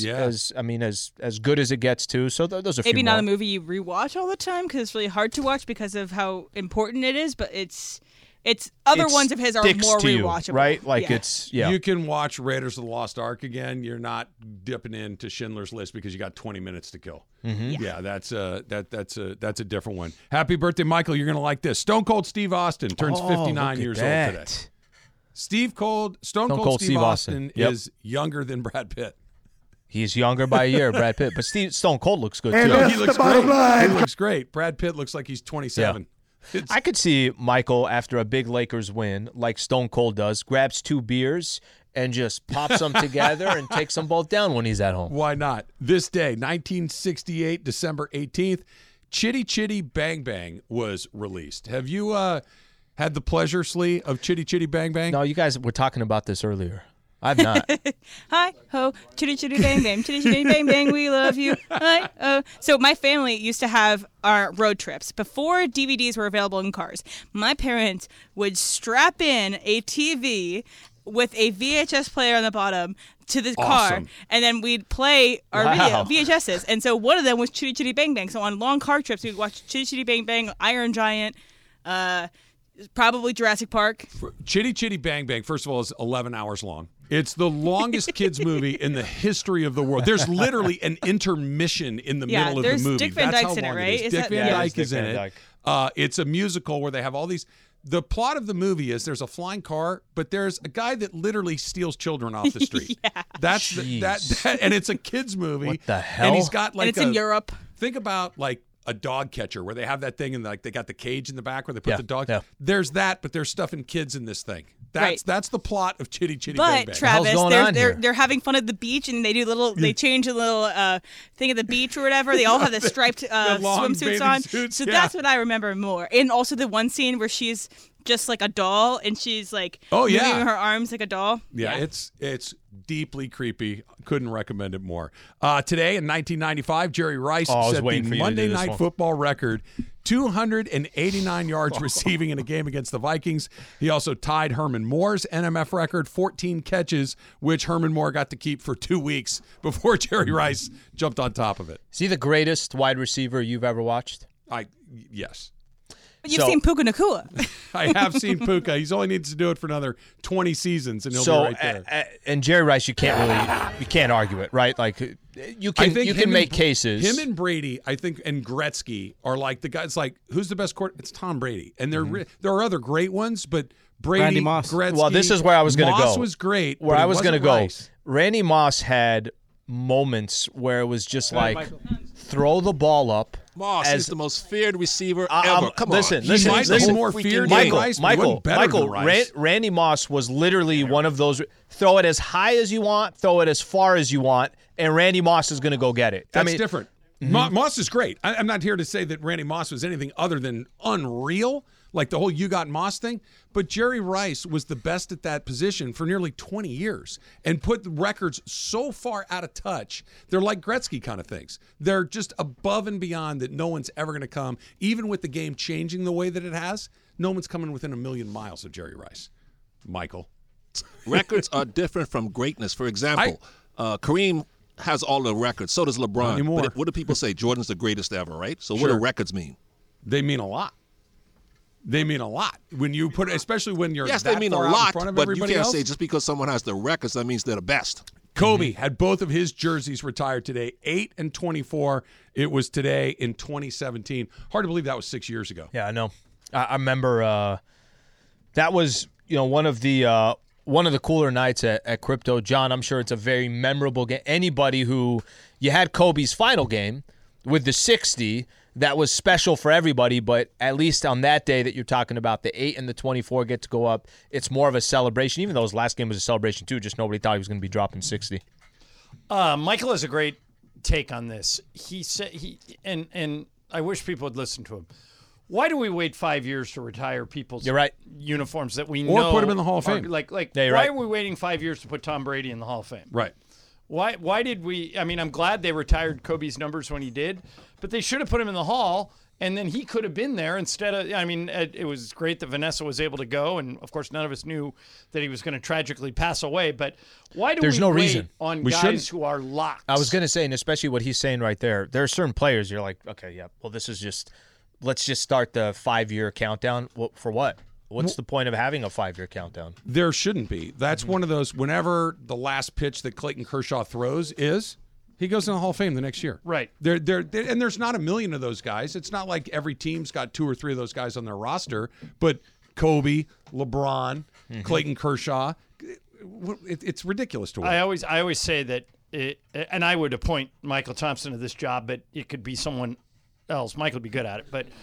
good as it gets too. So those are Maybe few not more. a movie you rewatch all the time because it's really hard to watch because of how important it is. But it's other It ones of his are sticks more to you, rewatchable, right? Like yeah. it's yeah. You can watch Raiders of the Lost Ark again. You're not dipping into Schindler's List because you got 20 minutes to kill. Mhm. Yeah, that's a different one. Happy birthday, Michael! You're gonna like this. Stone Cold Steve Austin turns 59 years old today. Stone Cold Steve Austin Yep. is younger than Brad Pitt. He's younger by a year, Brad Pitt. But Stone Cold looks good And too. that's the bottom line. He looks great. Brad Pitt looks like he's 27. I could see Michael after a big Lakers win, like Stone Cold does, grabs 2 beers and just pops them together and takes them both down when he's at home. Why not? This day, 1968, December 18th, Chitty Chitty Bang Bang was released. Have you had the pleasure, Slee, of Chitty Chitty Bang Bang? No, you guys were talking about this earlier. I've not. Hi ho, chitty chitty bang bang, chitty chitty bang bang, we love you. Hi oh. So my family used to have our road trips before DVDs were available in cars. My parents would strap in a TV with a VHS player on the bottom to the car, Awesome. and then we'd play our Wow. VHSs. And so one of them was Chitty Chitty Bang Bang. So on long car trips, we'd watch Chitty Chitty Bang Bang, Iron Giant, probably Jurassic Park. Chitty Chitty Bang Bang, first of all, is 11 hours long. It's the longest kids movie in the history of the world. There's literally an intermission in the middle of the there's movie. Dick Van That's Dyke's how in it, long right? is. Is Dick that- Van Yeah, Dyke Dick is in Van it. Dyke. It's a musical where they have all these. The plot of the movie is there's a flying car, but there's a guy that literally steals children off the street. That's that, and it's a kids movie. What the hell? And he's got like And it's in Europe. Think about like a dog catcher where they have that thing and like they got the cage in the back where they put Yeah, the dog. yeah. There's that, but there's stuff in kids in this thing. Right. That's the plot of Chitty Chitty Bang But Bang. Travis, hell's going on here? they're having fun at the beach, and they do they change a little thing at the beach or whatever. They all have the striped long swimsuits bathing on. suits, So yeah. that's what I remember more. And also the one scene where she's just like a doll, and she's like Oh, yeah. moving her arms like a doll. Yeah, it's deeply creepy. Couldn't recommend it more. Today in 1995, Jerry Rice Oh, I was set waiting the for you to Monday do this Night one. Football record, 289 yards receiving in a game against the Vikings. He also tied Herman Moore's NMF record, 14 catches, which Herman Moore got to keep for 2 weeks before Jerry Rice jumped on top of it. Is he the greatest wide receiver you've ever watched? Yes. But you've seen Puka Nakua. I have seen Puka. He only needs to do it for another 20 seasons, and he'll be right there. And Jerry Rice, you can't argue it, right? Like You can make cases. Him and Brady, I think, and Gretzky are like the guys. Like, who's the best quarterback? It's Tom Brady, and there are other great ones, but Brady, Randy Moss. Gretzky. Well, this is where I was going to go. Moss was great. Where I was going to go. Randy Moss had moments where it was just like throw the ball up. Moss is the most feared receiver ever. Come listen, on. Listen. More feared Michael, Randy Moss was literally one of those. Throw it as high as you want, throw it as far as you want, and Randy Moss is going to go get it. That's different. Moss is great. I'm not here to say that Randy Moss was anything other than unreal, like the whole you got Moss thing. But Jerry Rice was the best at that position for nearly 20 years and put the records so far out of touch. They're like Gretzky kind of things. They're just above and beyond that no one's ever going to come. Even with the game changing the way that it has, no one's coming within a million miles of Jerry Rice. Michael. Records are different from greatness. For example, Kareem has all the records. So does LeBron. But what do people say? Jordan's the greatest ever, right? So what do records mean? They mean a lot. They mean a lot when you put, especially when you're yes, that they mean a far out lot. in front of but everybody you can't else. say just because someone has the records that means they're the best. Kobe had both of his jerseys retired today, 8 and 24. It was today in 2017. Hard to believe that was 6 years ago. Yeah, I know. I remember that was one of the cooler nights at Crypto. John, I'm sure it's a very memorable game. Anybody who you had Kobe's final game with the 60. That was special for everybody, but at least on that day that you're talking about, the 8 and the 24 get to go up. It's more of a celebration, even though his last game was a celebration too. Just nobody thought he was going to be dropping 60. Michael has a great take on this. He said and I wish people would listen to him. Why do we wait 5 years to retire people's uniforms that we know? Or put them in the Hall of Fame. Why are we waiting 5 years to put Tom Brady in the Hall of Fame? Right. Why did we? I mean, I'm glad they retired Kobe's numbers when he did, but they should have put him in the Hall, and then he could have been there instead of. I mean, it was great that Vanessa was able to go, and of course, none of us knew that he was going to tragically pass away. But why do There's we no wait reason. on We guys shouldn't. who are locked? I was going to say, and especially what he's saying right there, there are certain players you're like, okay, yeah, well, this is just, let's just start the 5-year countdown. For what? What's the point of having a 5-year countdown? There shouldn't be. That's one of those, whenever the last pitch that Clayton Kershaw throws is, he goes in the Hall of Fame the next year. Right. And there's not a million of those guys. It's not like every team's got 2 or 3 of those guys on their roster, but Kobe, LeBron, Clayton Kershaw, it's ridiculous to wait. I always say that, and I would appoint Michael Thompson to this job, but it could be someone else. Michael would be good at it, but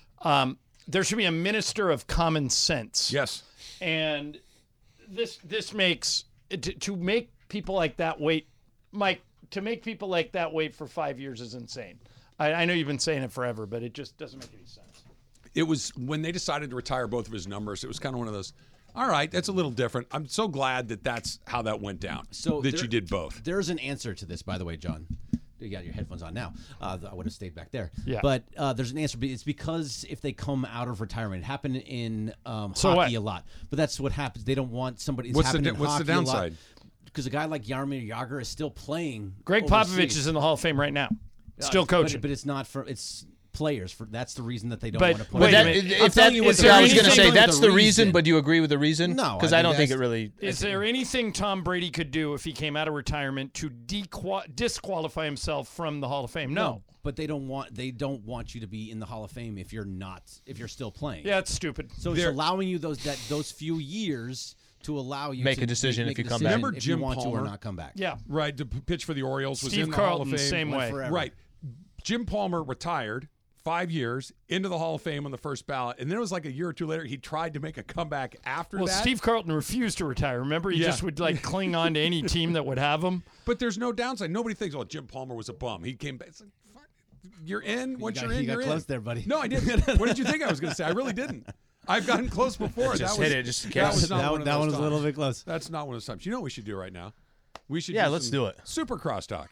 there should be a minister of common sense. Yes. And this makes to make people like that wait, Mike. To make people like that wait for 5 years is insane. I know you've been saying it forever, but it just doesn't make any sense. It was when they decided to retire both of his numbers. It was kind of one of those. All right, that's a little different. I'm so glad that that's how that went down. So that you did both. There's an answer to this, by the way, John. You got your headphones on now. I would have stayed back there. Yeah. But there's an answer. It's because if they come out of retirement, it happened in So hockey what? a lot. But that's what happens. They don't want somebody. What's the happened in hockey downside? Because a guy like Jaromir Jagr is still playing. Greg overseas. Popovich is in the Hall of Fame right now, still coaching. But it's not for it's players. That's the reason that they don't But- want to play. but that- If that, I was going to say that's the reason, but do you agree with the reason? No, because I don't think it really. Is there anything Tom Brady could do if he came out of retirement to disqualify himself from the Hall of Fame? No. But they don't want you to be in the Hall of Fame if you're still playing. Yeah, it's stupid. So it's allowing you those few years to allow you Make to a decision make if you a come decision back. Remember if Jim you want Palmer? to or not come back. Yeah. Right, to pitch for the Orioles was Steve in the Hall of Carlton, Fame. same way. forever. Right. Jim Palmer retired 5 years into the Hall of Fame on the first ballot, and then it was like a year or two later he tried to make a comeback after Well, that. Steve Carlton refused to retire. Remember, he just would cling on to any team that would have him. But there's no downside. Nobody thinks, Jim Palmer was a bum. He came back. It's like, fuck, you're in. Once you're in, you got you're in. close there, buddy. No, I didn't. What did you think I was going to say? I really didn't. I've gotten close before. Just that was, hit it, just in that case. was not one of That those one was a times. little bit close. That's not one of those times. You know what we should do right now? We should. Yeah, do let's some do it. Super crosstalk.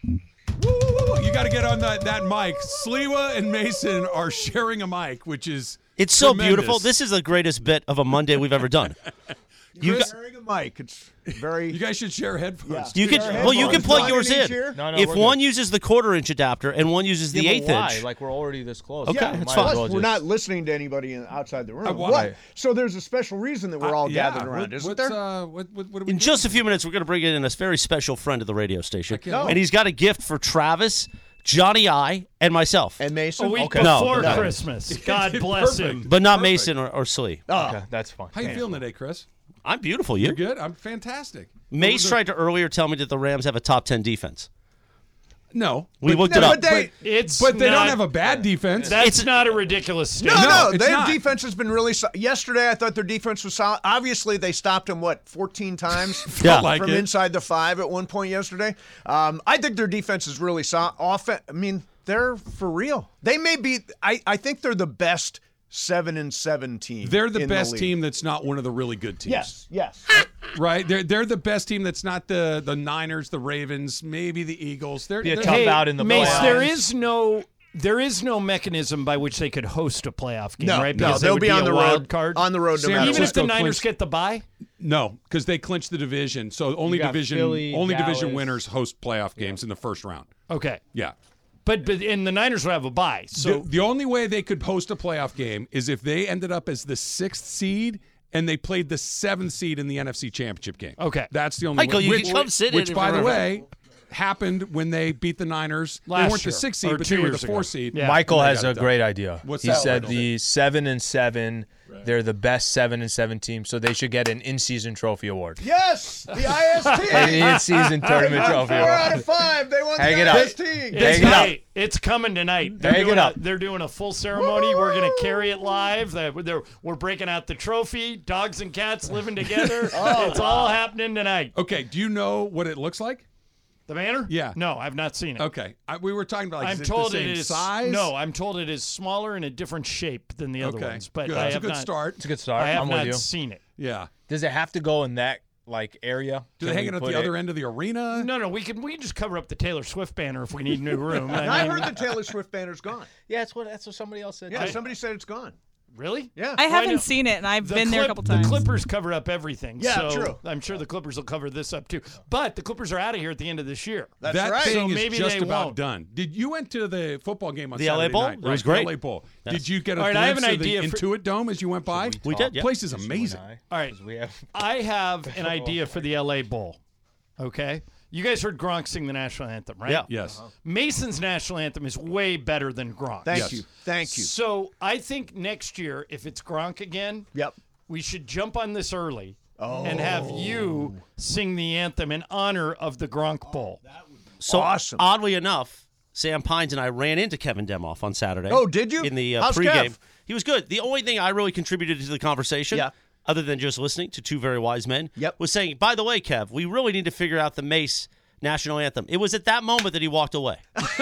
Woo! You got to get on that mic. Sliwa and Mason are sharing a mic, which is It's so tremendous. beautiful. This is the greatest bit of a Monday we've ever done. You Chris? wearing a mic. It's very. You guys should share headphones. Yeah. You can plug yours in. No, if we're one good. uses the 1/4-inch adapter and one uses the 1/8 why? inch, Like we're already this close. Okay, Yeah, it's plus fine. we're not listening to anybody outside the room. why? What? So there's a special reason that we're all gathered around, isn't there? What are we in just a few minutes, we're going to bring in a very special friend of the radio station, can't wait. and he's got a gift for Travis, Johnny I, and myself. And Mason? A week No, before no. Christmas. God bless him. But not Mason or Slee. Okay, that's fine. How you feeling today, Chris? I'm beautiful. You? You're good? I'm fantastic. Mace tried to earlier tell me that the Rams have a top 10 defense. No. We looked it up. But they don't have a bad defense. That's not a ridiculous statement. No, it's their not. defense has been really solid. Yesterday, I thought their defense was solid. Obviously, they stopped them, 14 times Yeah. from like it. inside the 5 at one point yesterday. I think their defense is really solid. They're for real. They may be – I think they're the best 7-7 team. They're the in best league. team that's not one of the really good teams. Yes. Right? They're the best team that's not the Niners, the Ravens, maybe the Eagles. They're Be a they're- tough out in the Mace, playoffs. there is no mechanism by which they could host a playoff game, No, right? no, Because they they'll would be on a the wild road. card. On the road, no San matter Even what. if the Francisco Niners clinched- get the bye? No, because they clinched the division. So only got division Philly, only division Dallas. winners host playoff games in the first round. Okay. Yeah. But and the Niners will have a bye. So The only way they could host a playoff game is if they ended up as the 6th seed and they played the 7th seed in the NFC Championship game. Okay. That's the only Michael, way. you can come sit in which if by you're the ever- way, happened when they beat the Niners. They Last weren't the year, 6th seed, or but 2 they were the years ago. 4th seed. Yeah. Michael And they has got a it done. great idea. What's he that, said Michael? the 7-7, they're the best 7-7 team, so they should get an in-season trophy award. Yes, the IST. An in-season tournament They won trophy 4 award. out of 5. They won Hang the it up. IST. Hang it up. Hey, it's coming tonight. Hang it up. They're doing a full ceremony. We're going to carry it live. We're breaking out the trophy. Dogs and cats living together. It's all happening tonight. Okay, do you know what it looks like? The banner? Yeah. No, I've not seen it. Okay. We were talking about I'm is told it the same it is size? No, I'm told it is smaller and a different shape than the other Okay, ones. But good. I That's a have good not, start. It's a good start. I have I'm not with you. seen it. Yeah. Does it have to go in that area? Do they hang it at the other end of the arena? No, we can just cover up the Taylor Swift banner if we need a new room. I heard the Taylor Swift banner's gone. Yeah, that's what somebody else said. Yeah, too. somebody said it's gone. Really? Yeah. I Well, haven't know- seen it, and I've The been there a couple The times. Clippers cover up everything. Yeah, so true. I'm sure the Clippers will cover this up too. But the Clippers are out of here at the end of this year. That's that right. thing So is maybe just they about won't. done. You went to the football game on The LA Saturday Bowl? night, It was right? great. The LA Bowl. Yes. Did you get a All right, I have glimpse an of the idea for- Intuit Dome as you went by? We did, yeah. Place is amazing. All right. We have I have an idea for the LA Bowl. Okay? You guys heard Gronk sing the national anthem, right? Yeah. Yes. Mason's national anthem is way better than Gronk. Thank you. Thank you. So I think next year, if it's Gronk again, Yep. we should jump on this early and have you sing the anthem in honor of the Gronk Bowl. So Awesome. oddly enough, Sam Pines and I ran into Kevin Demoff on Saturday. Oh, did you? In the How's pregame. Kev? He was good. The only thing I really contributed to the conversation, Yeah. other than just listening to two very wise men, Yep. was saying, by the way, Kev, we really need to figure out the Mace national anthem. It was at that moment that he walked away.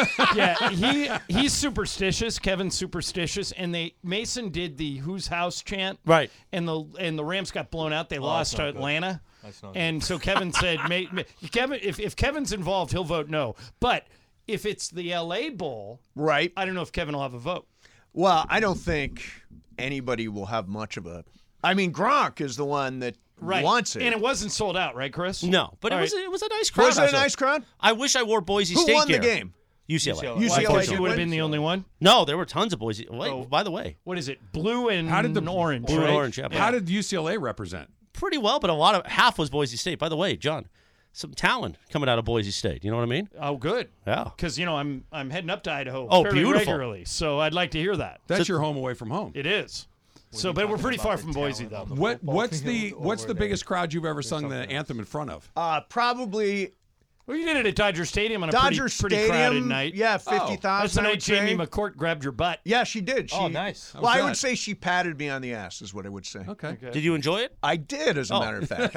Yeah, he's superstitious. Kevin's superstitious, and Mason did the "Whose House" chant, Right. And the Rams got blown out. They lost to not good. Atlanta, That's not and so Kevin said, "Kevin, if Kevin's involved, he'll vote no. But if it's the LA Bowl, Right. I don't know if Kevin will have a vote." Well, I don't think anybody will have much of a. I mean, Gronk is the one that Right, wants it. and it wasn't sold out, right, Chris? No, but All it right. was a nice crowd. Was it a actually. nice crowd? I wish I wore Boise Who State won the gear. game? UCLA. Well, I UCLA thought did you would have win. been the only one. No, there were tons of Boise. Wait, Oh. by the way, What is it? Blue and How did the orange? Blue and right? orange, yeah. How did UCLA represent? pretty well, but half was Boise State. By the way, John, some talent coming out of Boise State. You know what I mean? Oh, good. Yeah. Because I'm heading up to Idaho Oh, fairly beautiful. regularly, so I'd like to hear that. That's your home away from home. It is. So, but we're pretty far from Boise, though. What's the biggest crowd you've ever sung the anthem in front of? Probably Well, you did it at Dodger Stadium on a Dodger pretty Stadium. crowded night. Yeah, 50,000. That's the I night would say. Jamie McCourt grabbed your butt. Yeah, she did. She, Oh, nice. Well, I that? would say she patted me on the ass, is what I would say. Okay. Did you enjoy it? I did, as a matter of fact.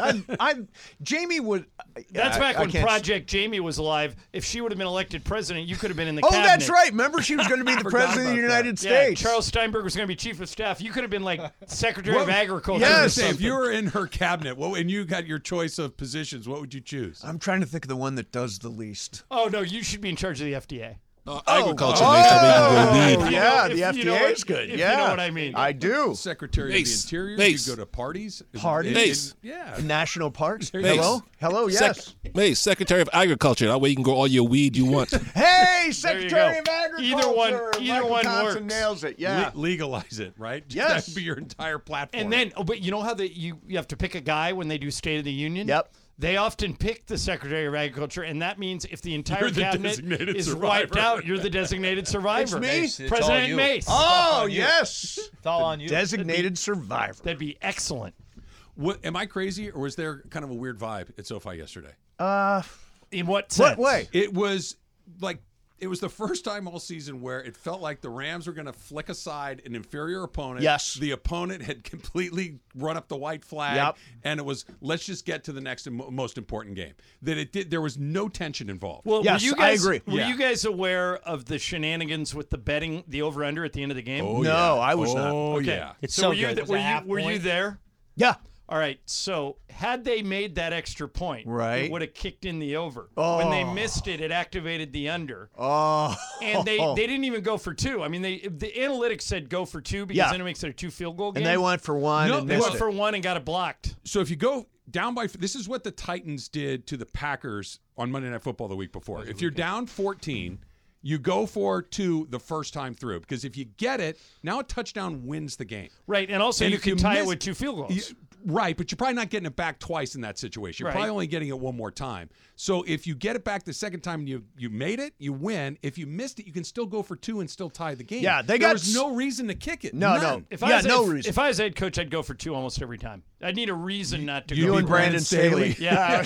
Jamie would. That's back I when can't- Project Jamie was alive. If she would have been elected president, you could have been in the Oh, cabinet. that's right. Remember, she was going to be the forgot president of the about that. United Yeah, States. Charles Steinberg was going to be chief of staff. You could have been like Secretary of Agriculture. yes. or I was gonna say, if something. you were in her cabinet, and you got your choice of positions, what would you choose? I'm trying to think of the one that does the least. Oh no, you should be in charge of the FDA. Agriculture makes that we can grow weed. Yeah, the If you know FDA what- is good. if Yeah, you know what I mean. I do. Secretary Mace. of the Interior. Mace. You go to parties. Parties. Yeah. National parks. Mace. Hello. Yes. Mace, Secretary of Agriculture. That way you can grow all your weed you want. Hey, There you Secretary go. of Agriculture. Either Michael one Thompson works. nails it. Yeah. Legalize it, right? Yes. That would be your entire platform. And then, but you know how you have to pick a guy when they do State of the Union? Yep. They often pick the Secretary of Agriculture, and that means if the entire You're the cabinet designated is survivor. wiped out, you're the designated survivor. It's me? It's all President you. Mace. Oh, yes. It's all on you. Designated survivor. That'd be excellent. What, am I crazy, or was there kind of a weird vibe at SoFi yesterday? In what sense? What way? It was like it was the first time all season where it felt like the Rams were going to flick aside an inferior opponent. Yes. The opponent had completely run up the white flag, Yep. and it was let's just get to the next and most important game. That it did. There was no tension involved. Well, Yes, were you guys, I agree. Were Yeah. you guys aware of the shenanigans with the betting, the over/under at the end of the game? Oh, No, yeah. I was not. Oh, Okay. yeah. It's so so were you good. th- It was a half were you point. there? Yeah. All right. So had they made that extra point, Right. it would have kicked in the over. Oh. When they missed it, it activated the under. Oh. And they didn't even go for two. I mean, the analytics said go for two because Yeah. then it makes it a 2 field goal game. And they went for one No, and They missed went it. for one and got it blocked. So if you go down by, this is what the Titans did to the Packers on Monday Night Football the week before. If you're down 14, you go for two the first time through, because if you get it, now a touchdown wins the game. Right. And also And you if can tie it miss- with 2 field goals. Right, but you're probably not getting it back twice in that situation. You're Right. probably only getting it one more time. So if you get it back the second time and you made it, you win. If you missed it, you can still go for two and still tie the game. Yeah, they there got was no reason to kick it. No, None. If Yeah, I was, no if, reason. If I was head coach, I'd go for two almost every time. I'd need a reason not to you go. You be and Brandon Staley. Yeah.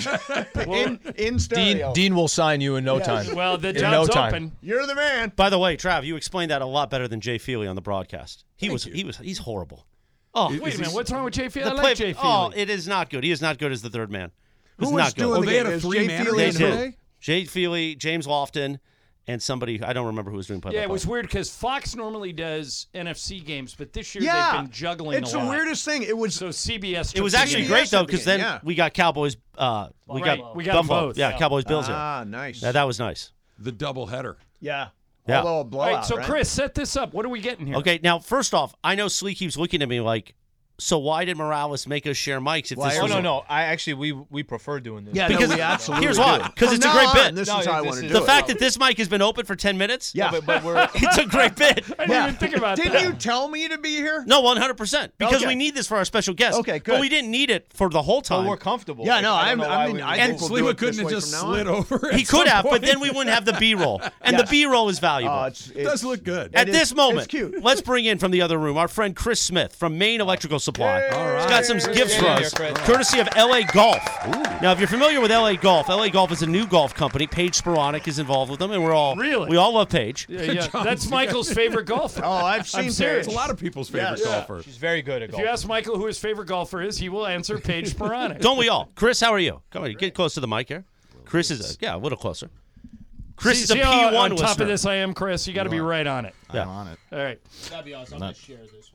in stereo. Dean will sign you in no time. Well, the In job's no time. open. You're the man. By the way, Trav, you explained that a lot better than Jay Feely on the broadcast. He's horrible. Oh, Wait a minute. What's wrong with Jay Feely? I the like play- Jay Feely. Oh, it is not good. He is not good as the third man. It's Who not was good. doing they the had game? a Is three-man Jay Feely They and did. who? Jay Feely, James Lofton, and somebody I don't remember who was doing play-by-play. Yeah, it was weird because Fox normally does NFC games, but this year Yeah. they've been juggling It's a lot. the weirdest thing. It was So CBS. It was took the actually game. great though at the because game, then yeah. we got Cowboys. We Right, got we got them Buffalo. both. Yeah, Cowboys Bills here. Ah, nice. Yeah, that was nice. The doubleheader. Yeah. Yeah. Although a All blowout, right, so right? Chris, set this up. What are we getting here? Okay, now first off, I know Slee keeps looking at me like, so why did Morales make us share mics? If this Oh was no! I actually we prefer doing this. Yeah, Because no, we absolutely here's do. why. Because From it's a now great on, bit. This No, is how I this want to is- do The it. fact that this mic has been open for 10 minutes, Yeah. but we're it's a great bit. I didn't even think about Didn't that. you tell me to be here? No, 100%. Because Okay. we need this for our special guest. Okay, But good. we didn't need it for the whole time. we're comfortable. Yeah, no, I I'm- don't know I why mean, we I would think do we'll it. do Sliwa it this couldn't have way just from now slid on. over. He at could some have, but point. then we wouldn't have the B-roll. And Yes. the B-roll is valuable. It does look good. At It this is- moment, it's cute. let's bring in from the other room our friend Chris Smith from Maine Electrical Supply. All He's got some gifts for Yeah, us, Chris. courtesy of LA Golf. Now, if you're familiar with LA Golf is a new golf company. Paige Sporonic is involved with them, and we all love Paige. Yeah. That's Michael's favorite golfer. Oh, I've seen I'm serious. It's a lot of people's favorite Yes. golfer. She's very good at If golf. you ask Michael who his favorite golfer is, he will answer Paige Sporonic. Don't we all? Chris, how are you? Come on, get close to the mic here. Chris is a little closer. Chris is a See how P1 on listener. top of this I am, Chris? You got to be right on it. Yeah. I'm on it. All right. That'd be awesome. I'm gonna share this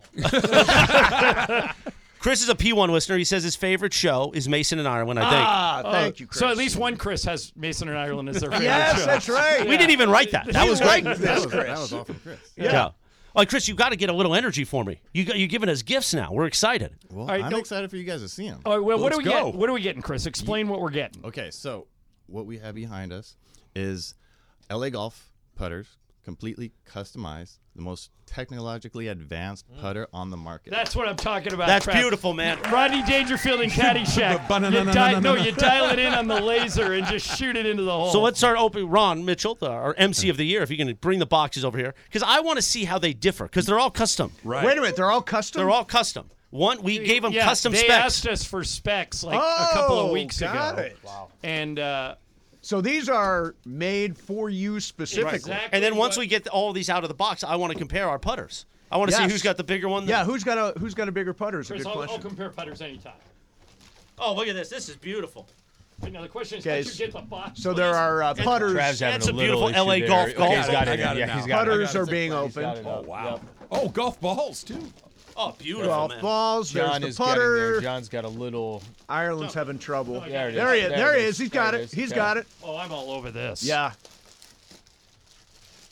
one. Chris is a P1 listener. He says his favorite show is Mason and Ireland, I think. Ah, thank you, Chris. So at least one Chris has Mason and Ireland as their favorite Yes, show. that's right. We didn't even write that. That was great. This, That Chris. was all from Chris. Yeah. Like, Chris, you got to get a little energy for me. You're giving us gifts now. We're excited. Well, right, I'm go- excited for you guys to see him. All right, well, what Let's do we go. get? What are we getting, Chris? Explain what we're getting. Okay, so what we have behind us is LA Golf putters, completely customized, the most technologically advanced putter on the market. That's what I'm talking about. That's Trav. beautiful, man. Rodney Dangerfield and Caddyshack. You dial it in on the laser and just shoot it into the hole. So let's start opening. Ron Mitchell, our MC of the year, if you can bring the boxes over here. Because I want to see how they differ, because they're all custom. Right. Wait a minute, they're all custom? They're all custom. We gave them Yeah, custom they specs. asked us for specs like a couple of weeks got ago. it. Wow. And So these are made for you specifically. Exactly. And then once we get all of these out of the box, I want to compare our putters. I want to see Yes. who's got the bigger one. Yeah, who's got a bigger putter is a Chris, good I'll question. compare putters anytime. Oh, look at this. This is beautiful. But now the question is, Okay, how'd you get the box? So there are putters. Trav's having That's a little beautiful LA issue golf there. golf. Okay, he's got I it. got it Yeah, now. he's got it. Putters are being He's got opened. it up. Wow. Yep. Oh, golf balls, too. Oh, beautiful, Golf man. balls. John There's is the getting there. putter. John's got a little. Ireland's having trouble. There it is. There he is. There There it he is. is. He's There got it it. is. He's Okay. got it. Oh, I'm all over this. Yeah.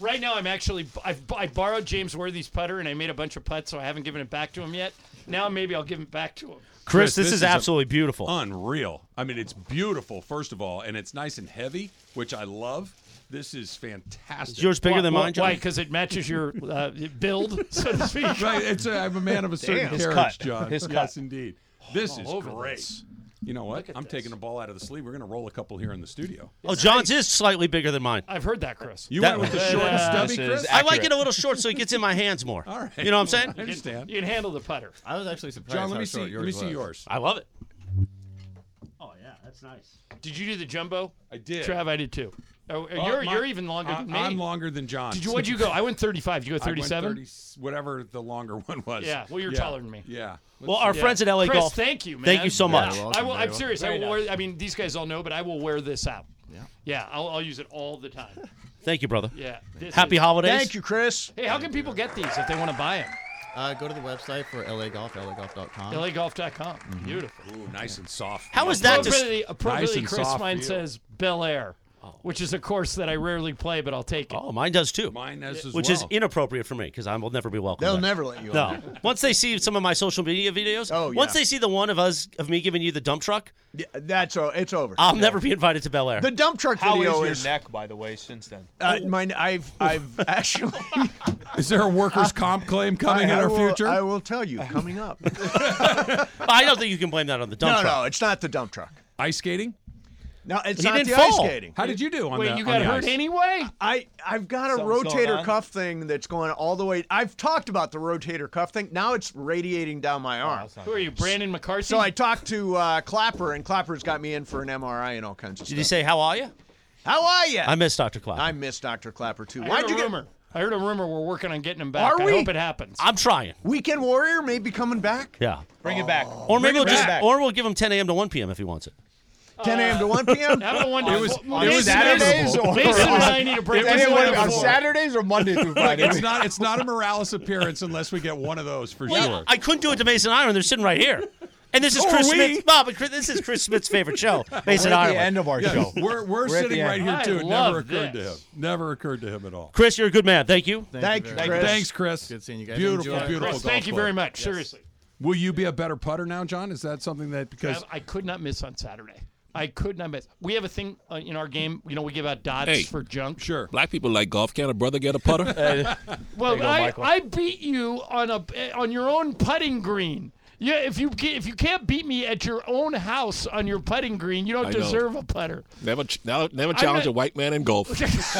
Right now, I borrowed James Worthy's putter, and I made a bunch of putts, so I haven't given it back to him yet. Now maybe I'll give it back to him. Chris, this is absolutely beautiful. Unreal. I mean, it's beautiful, first of all, and it's nice and heavy, which I love. This is fantastic. Is yours bigger than mine, John? Why? Because it matches your build, so to speak. Right. I'm a man of a certain carriage, John. His Yes, cut. indeed. This is over great. this. You know what? I'm taking the ball out of the sleeve. We're going to roll a couple here in the studio. Oh, John's is slightly bigger than mine. I've heard that, Chris. You went with the short and stubby, Chris? I like it a little short so it gets in my hands more. All right. You know what I'm saying? I understand. You can handle the putter. I was actually surprised. John, let how me short see. Let me see was. yours. I love it. Oh yeah, that's nice. Did you do the jumbo? I did. Trav, I did too. Oh, you're even longer than me. I'm longer than John. What'd you go? I went 35. Did you go 37? I went 30, whatever the longer one was. Yeah. Well, you're taller than me. Yeah. Well, our friends at LA Chris, Golf. thank you, man. Thank you so much. Yeah, I'm serious. I will wear. I mean, these guys all know, but I will wear this out. Yeah. Yeah. I'll use it all the time. Thank you, brother. Yeah. Happy holidays. Thank you, Chris. Hey, how can people get these if they want to buy them? Go to the website for LA Golf, lagolf.com. LAGolf.com. Mm-hmm. Beautiful. Ooh, nice and soft. How is that? Appropriately, nice Chris, soft mine feel. says Bel Air, which is a course that I rarely play, but I'll take it. Oh, mine does too. Mine does as Which well. is inappropriate for me because I will never be welcome. They'll back. never let you No. on. Once they see some of my social media videos, Oh, once yeah. they see the one of me giving you the dump truck, Yeah, it's over. I'll never be invited to Bel Air. The dump truck How video is your neck, by the way, since then? Mine. I've actually. Is there a workers' comp claim coming in our future? I will tell you coming up. I don't think you can blame that on the dump truck. No, it's not the dump truck. Ice skating? No, it's He not didn't the fall. ice skating. How did you do on Wait, the you on got the hurt ice? anyway? I've got a Something's going rotator on? cuff thing that's going all the way. I've talked about the rotator cuff thing. Now it's radiating down my arm. Who are you, Brandon McCarthy? So I talked to Clapper, and Clapper's got me in for an MRI and all kinds of Did stuff. he say, how are you? How are you? I miss Dr. Clapper. I miss Dr. Clapper too. I Why'd heard you a get? rumor. I heard a rumor we're working on getting him back. Are I we? hope it happens. I'm trying. Weekend Warrior may be coming back. Yeah. Bring it back. Or maybe Bring it back. or we'll give him 10 a.m. to 1 p.m. if he wants it. 10 a.m. to 1 p.m. I don't want to. It was Saturdays inevitable. or Mason and I need a break. Anyone Anyone on before. Saturdays or Monday through Friday? It's not a Morales appearance unless we get one of those for sure. I couldn't do it to Mason Iron. They're sitting right here. And this is So Chris are we. Smith. No, but this is Chris Smith's favorite show, Mason We're at Ireland. the end of our show. We're at sitting the right end. here I too. It love never occurred to him. this. Never occurred to him at all. Chris, you're a good man. Thank you. Thank you, very Chris. much. Thanks, Chris. Good seeing you guys. Beautiful, Enjoy. beautiful. Chris, golf thank you club. very much. Seriously. Will you be a better putter now, John? Is that something that because I could not miss on Saturday. I could not miss. We have a thing in our game. You know, we give out dots Hey. for junk. sure. Black people like golf. Can a brother get a putter? Well, go, I Michael. beat you on your own putting green. Yeah, if you can't beat me at your own house on your putting green, you don't I know. deserve a putter. never challenge a white man in golf.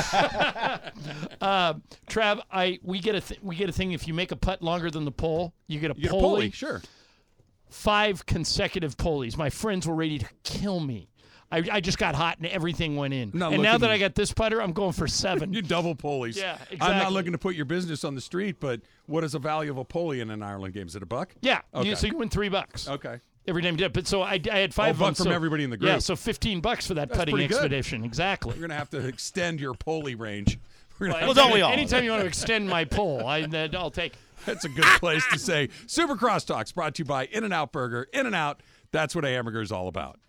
Trav, we get a thing. If you make a putt longer than the pole, you get a You get a pulley. pulley, sure. 5 consecutive pulleys. My friends were ready to kill me. I just got hot and everything went in. Not And now looking- that I got this putter, I'm going for 7. You double pulleys. Yeah, I'm not exactly. looking to put your business on the street, but what is the value of a pulley in an Ireland game? Is it $1? Yeah. Okay. So you win $3. Okay. Every time you did it. But so I had 5 of buck them. from so- everybody in the Yeah, group. so $15 for that That's putting pretty good. expedition. Exactly. You're going to have to extend your pulley range. We're gonna Well, have don't to- we all? Anytime you want to extend my pull, I'll take it. That's a good place to say. Super Crosstalks brought to you by In-N-Out Burger. In-N-Out, that's what a hamburger is all about.